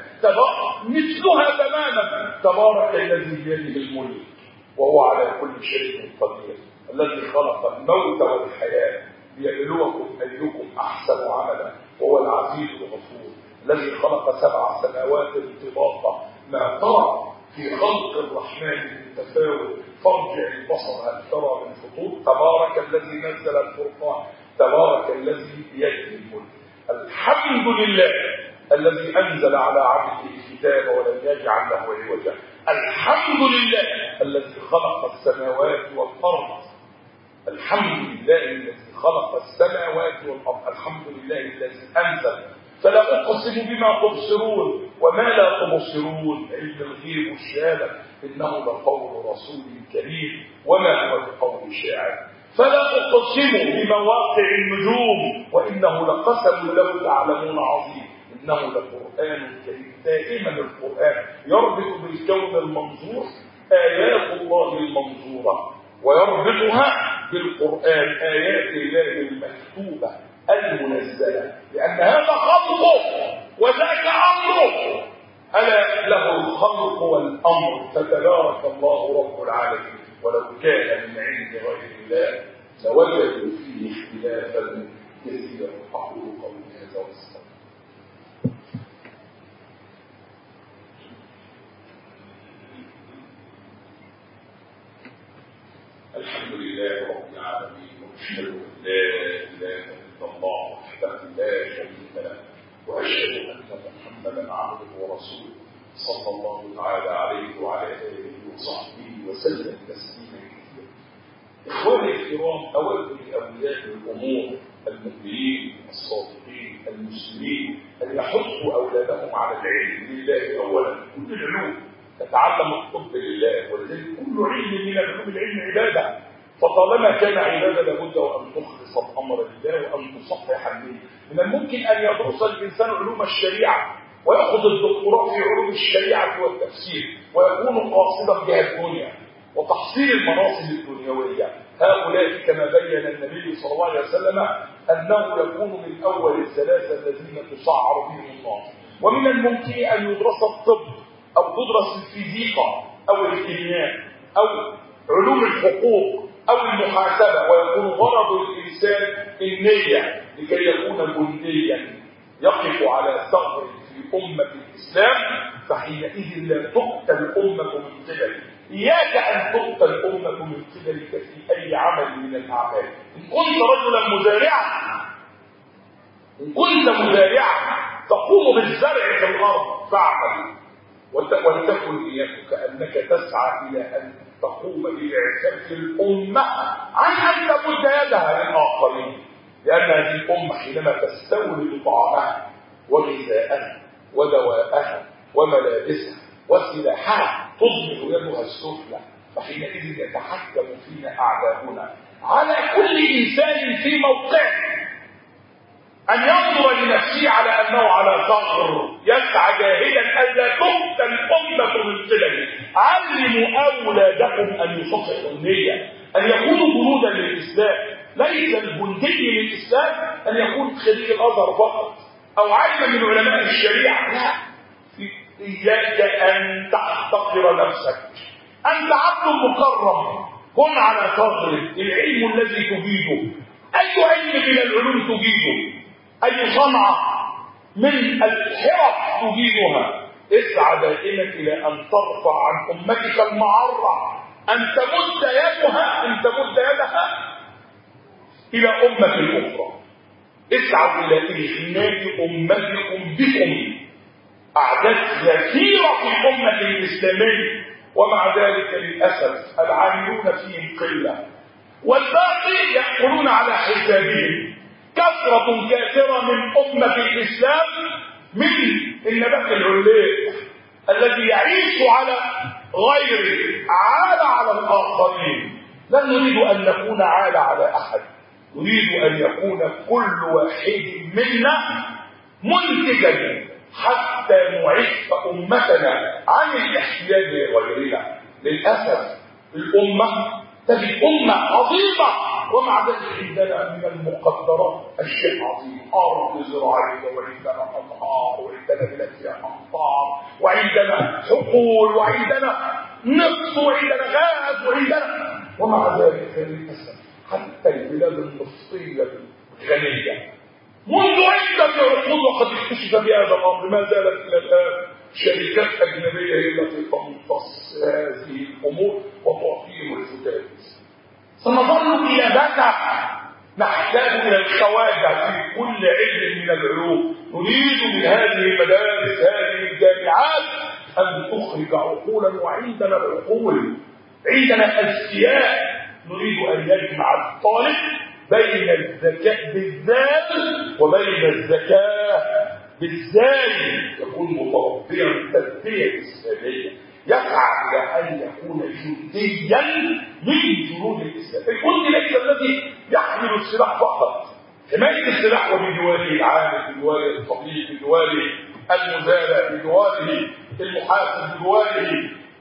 مثلها تماما: تبارك الذي بيده الملك وهو على كل شيء قدير، الذي خلق الموت والحياة ليبلوكم أيكم أحسن عملا وهو العزيز الغفور، الذي خلق 7 سماوات طباقا ما ترى في خلق الرحمن من تفاوت فارجع البصر هل ترى من فطور. تبارك الذي نزل الفرقان، تبارك الذي بيده الملك. الحمد لله الذي أنزل على عبده الكتاب ولم يجعل له عوجا. الحمد لله الذي خلق السماوات والأرض. الحمد لله الذي خلق السماوات والأرض الحمد لله الذي أنزل فلا أقسم بما تبصرون وما لا تبصرون علم الغيب والشهادة إنه لقول رسول كريم وما هو بقول شاعر فلا أقسم بمواقع النجوم وإنه لقسم لو تعلمون عظيم إنه لقرآن كريم. دائما القرآن يربط بالكون المنظور آيات الله المنظورة ويربطها بالقرآن آيات الله المكتوبة المنزلة لأن هذا خلقه وذاك أمره ألا له الخلق والأمر فتبارك الله رب العالمين. ولو كان من عند غير الله لوجدوا فيه اختلافا كثيرا. أقول قولي هذا واستغفر. الحمد لله رب العالمين واشهد ان لا اله الا الله وحده لا شريك له واشهد ان محمدا عبده ورسوله صلى الله تعالى عليه وعلى اله وصحبه وسلم تسليما كثيرا. اخواني الكرام، اود لاولياء الامور المؤمنين الصادقين المسلمين ان يحثوا اولادهم على العلم لله اولا. كل العلوم تتعلم الطب لله ولذلك كل علم من العلوم العلم عباده، فطالما كان عباده لابد وان تخلص الامر لله وان تصحح الدين. من الممكن ان يدرس الانسان علوم الشريعه وياخذ الدكتوراه في علوم الشريعه والتفسير ويكون قاصدا بها الدنيا وتحصيل المناصب الدنيويه. هؤلاء كما بين النبي صلى الله عليه وسلم انه يكون من اول الثلاثه الذين تسعر بهم النار. ومن الممكن ان يدرس الطب أو تدرس الفيزيقا أو الكيمياء أو علوم الحقوق أو المحاسبة ويكون غرض الإنسان النية لكي يكون جنديا يقف على ثغر في أمة الإسلام، فحينئذ لا تقتل أمة من قبلك. إياك أن تقتل أمة من قبلك في أي عمل من الأعمال. إن كنت رجلا مزارعا تقوم بالزرع في الأرض فاعمل ولتكن نيتك أنك تسعى إلى أن تقوم بإعفاف الأمة عن أن تمد يدها للآخرين، لأن هذه الأمة حينما تستورد طعامها وغذاءها ودواءها وملابسها وسلاحها تصبح يدها السفلى، فحينئذ يتحكم فينا أعداؤنا. على كل إنسان في موقعه أن ينظر لنفسه على أنه على ثغر يسعى جاهدا ألا تقتل أمة من قبله. علموا أولادكم أن يصححوا النية، أن يكونوا جنودا للإسلام. ليس الجندي للإسلام أن يكون خريج الأزهر فقط أو عالما من علماء الشريعة، لا. إياك أن تحتقر نفسك. أنت عبد مكرم، كن على ثغر العلم الذي تجيده. أي علم من العلوم تجيده؟ أي صنعة من الحرف تجيدها؟ اسعى دائما إلى أن ترفع عن أمتك المعرة، أن تمد يدها إلى أمة أخرى. اسعوا إلى إغناء أمتكم بكم. أعداد كثيرة في الأمة الإسلامية ومع ذلك للأسف العاملون فيهم قلة والباقي يأكلون على حسابهم. كثرة كثيرة من أمة الإسلام من النبات العليق الذي يعيش على غيره، عال على الآخرين. لا نريد أن نكون عال على أحد، نريد أن يكون كل واحد منا منتجا حتى نعف أمتنا عن الاحتياج لغيرنا. للأسف الأمة تجد أمة عظيمة ومع ذلك عندنا من المقدرات الشيء عظيم، أرض زراعية وعندنا أنهار وعندنا بلاد فيها أمطار وعندنا حقول وعندنا نفط وعندنا غاز وعندنا، ومع ذلك للأسف حتى البلاد النفطية الغنية منذ عدة عقود وقد اكتشف بهذا الأمر ما زالت إلى الآن شركات أجنبية هي التي تمتص هذه الأمور وتعطيهم الفتات. سنظل إلى متى نحتاج إلى الخواجة في كل علم من العلوم؟ نريد من هذه المدارس هذه الجامعات أن تخرج عقولا، وعندنا العقول، عندنا أذكياء. نريد أن يجمع الطالب بين الذكاء بالذال وبين الزكاة بالزاي، يكون متربيا تربية إسلامية، يسعى إلى أن يكون جنديا من جنود الإسلام. الجندي ليس الذي يحمل السلاح فقط، حماية السلاح وبجواره العامل، بجواره الطبيب، بجواره المزارع، بجواره المحاسب، بجواره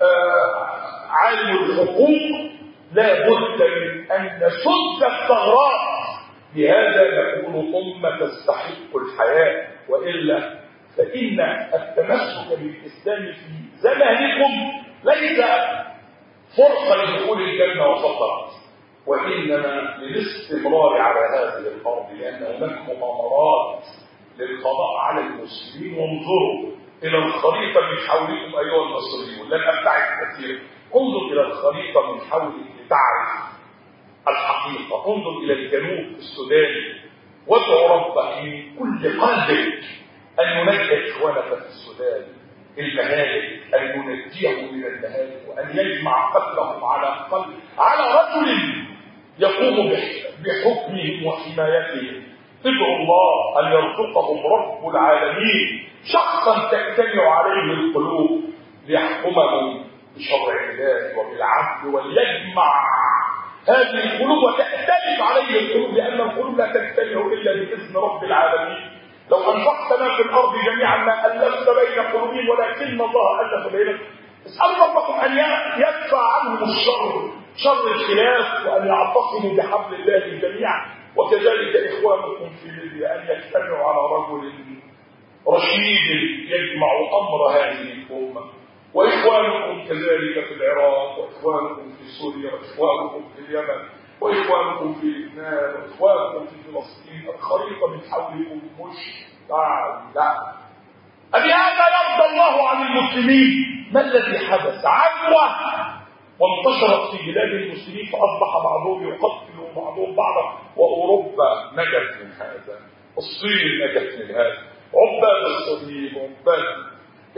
عالم الحقوق. لا بد من أن نسد الثغرات، بهذا نكون أمة تستحق الحياة. وإلا فإن التمسك بالإسلام في زمانكم ليس فرصة لدخول الجنة وفقط، وإنما للاستمرار على هذه الأرض، لأن هناك مؤامرات للقضاء على المسلمين. وانظروا إلى الخريطة من حولكم أيها المصريون، لن أبتعد كثيرا، انظر إلى الخريطة من حولك لتعرف الحقيقة. انظر إلى الجنوب السوداني، وادعو ربك من كل قلبك أن ينجي إخوانك في السودان المهالك، أن ينجيهم من المهالك، وأن يجمع قتلهم على رجل يقوم بحكمهم وحمايتهم. ادعوا الله أن يرزقهم رب العالمين شخصا تجتمع عليه القلوب ليحكمهم بشرع الله وبالعدل، وليجمع هذه القلوب وتأتلف عليه القلوب، لأن القلوب لا تجتمع إلا بإذن رب العالمين. لو أنفقت ما في الأرض جميعا ما ألفت بين قلوبهم، ولكن الله ألف بينهم. اسألوا ربكم أن يدفع عنهم شر الخلاف، وأن يعتصموا بحبل الله جميعا. وكذلك إخوانكم في ليبيا أن يجتمعوا على رجل رشيد يجمع أمر هذه الأمة. وإخوانكم كذلك في العراق، وإخوانكم في سوريا، وإخوانكم في اليمن، وإخوانكم في لبنان، وإخوانكم في فلسطين. الخريطة من حولكم مش لا. أبهذا يرضى الله عن المسلمين. ما الذي حدث؟ عدوى وانتشرت في بلاد المسلمين، فأصبح بعضهم يقتل بعضهم بعضا. وأوروبا نجت من هذا، الصين نجت من هذا، عباد الصليب، عباد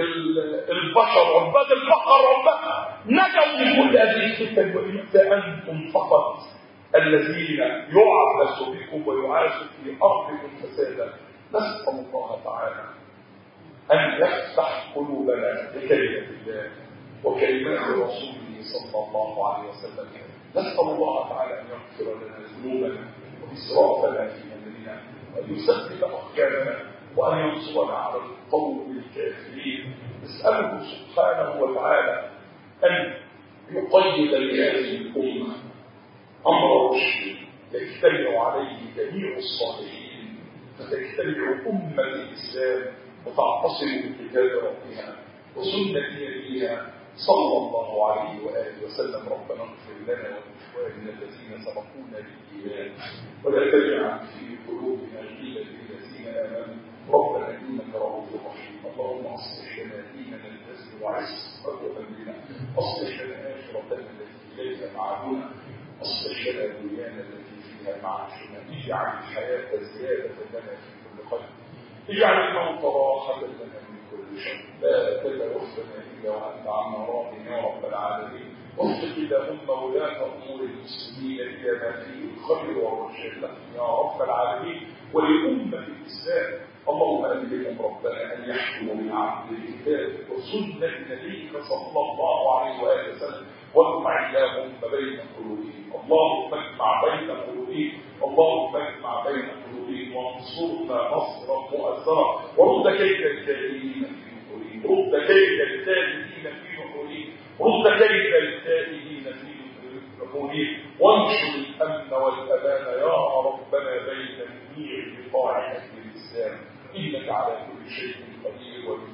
البشر، عباد البقر، عباد نجوا من كل هذه الفتن. وإذا أنتم فقط الذين يعبث بكم ويعاش في أرضكم فسادا. نسأل الله تعالى أن يفتح قلوبنا بكلمة الله وكلمات رسوله صلى الله عليه وسلم. نسأل الله تعالى أن يغفر لنا ذنوبنا وإسرافنا في أمرنا، وأن يسدد أحكامنا، وأن ينصرنا على القوم الكافرين. نسأله سبحانه وتعالى أن يقيد لهذه الأمة أمر رشد يجتمع عليه جميع الصالحين، فتجتمع أمة الإسلام وتعتصم بكتاب ربها وسنة نبيها صلى الله عليه وآله وسلم. ربنا اغفر لنا ولإخواننا الذين سبقونا بالإيمان، ولا تجعل في قلوبنا غلا للذين آمنوا ربنا إنك رؤوف رحيم. اللهم أصلح لنا ديننا الذي وعصمة أمرنا، أصلح لنا آخرتنا التي إليها معادنا، أصلح لنا دنيانا التي فيها معاشنا. اجعل الحياة زيادة لنا في كل خير، اجعل الموت راحة لنا من كل شر. لا تتوفنا إلا وأنت عنا راض يا رب العالمين. وفق اللهم ولاة أمور المسلمين إلى ما فيه الخير والرشد لهم يا رب العالمين ولأمة الإسلام. اللهم ألهمهم ربنا أن يحكموا من عدل الكتاب وسنة نبيك صلى الله عليه وآله وسلم، واجمع اللهم بين قلوبهم. اللهم اجمع بين قلوبهم، اللهم اجمع بين قلوبهم، وانصرنا نصرا مؤثرا، ورد كيد الكائدين في نحورهم، رد كيد الكائدين في نحورهم، رد كيد الكائدين في نحورهم، وانشر الامن والامان يا ربنا بين جميع بقاع اهل الاسلام. انك على كل شيء قدير.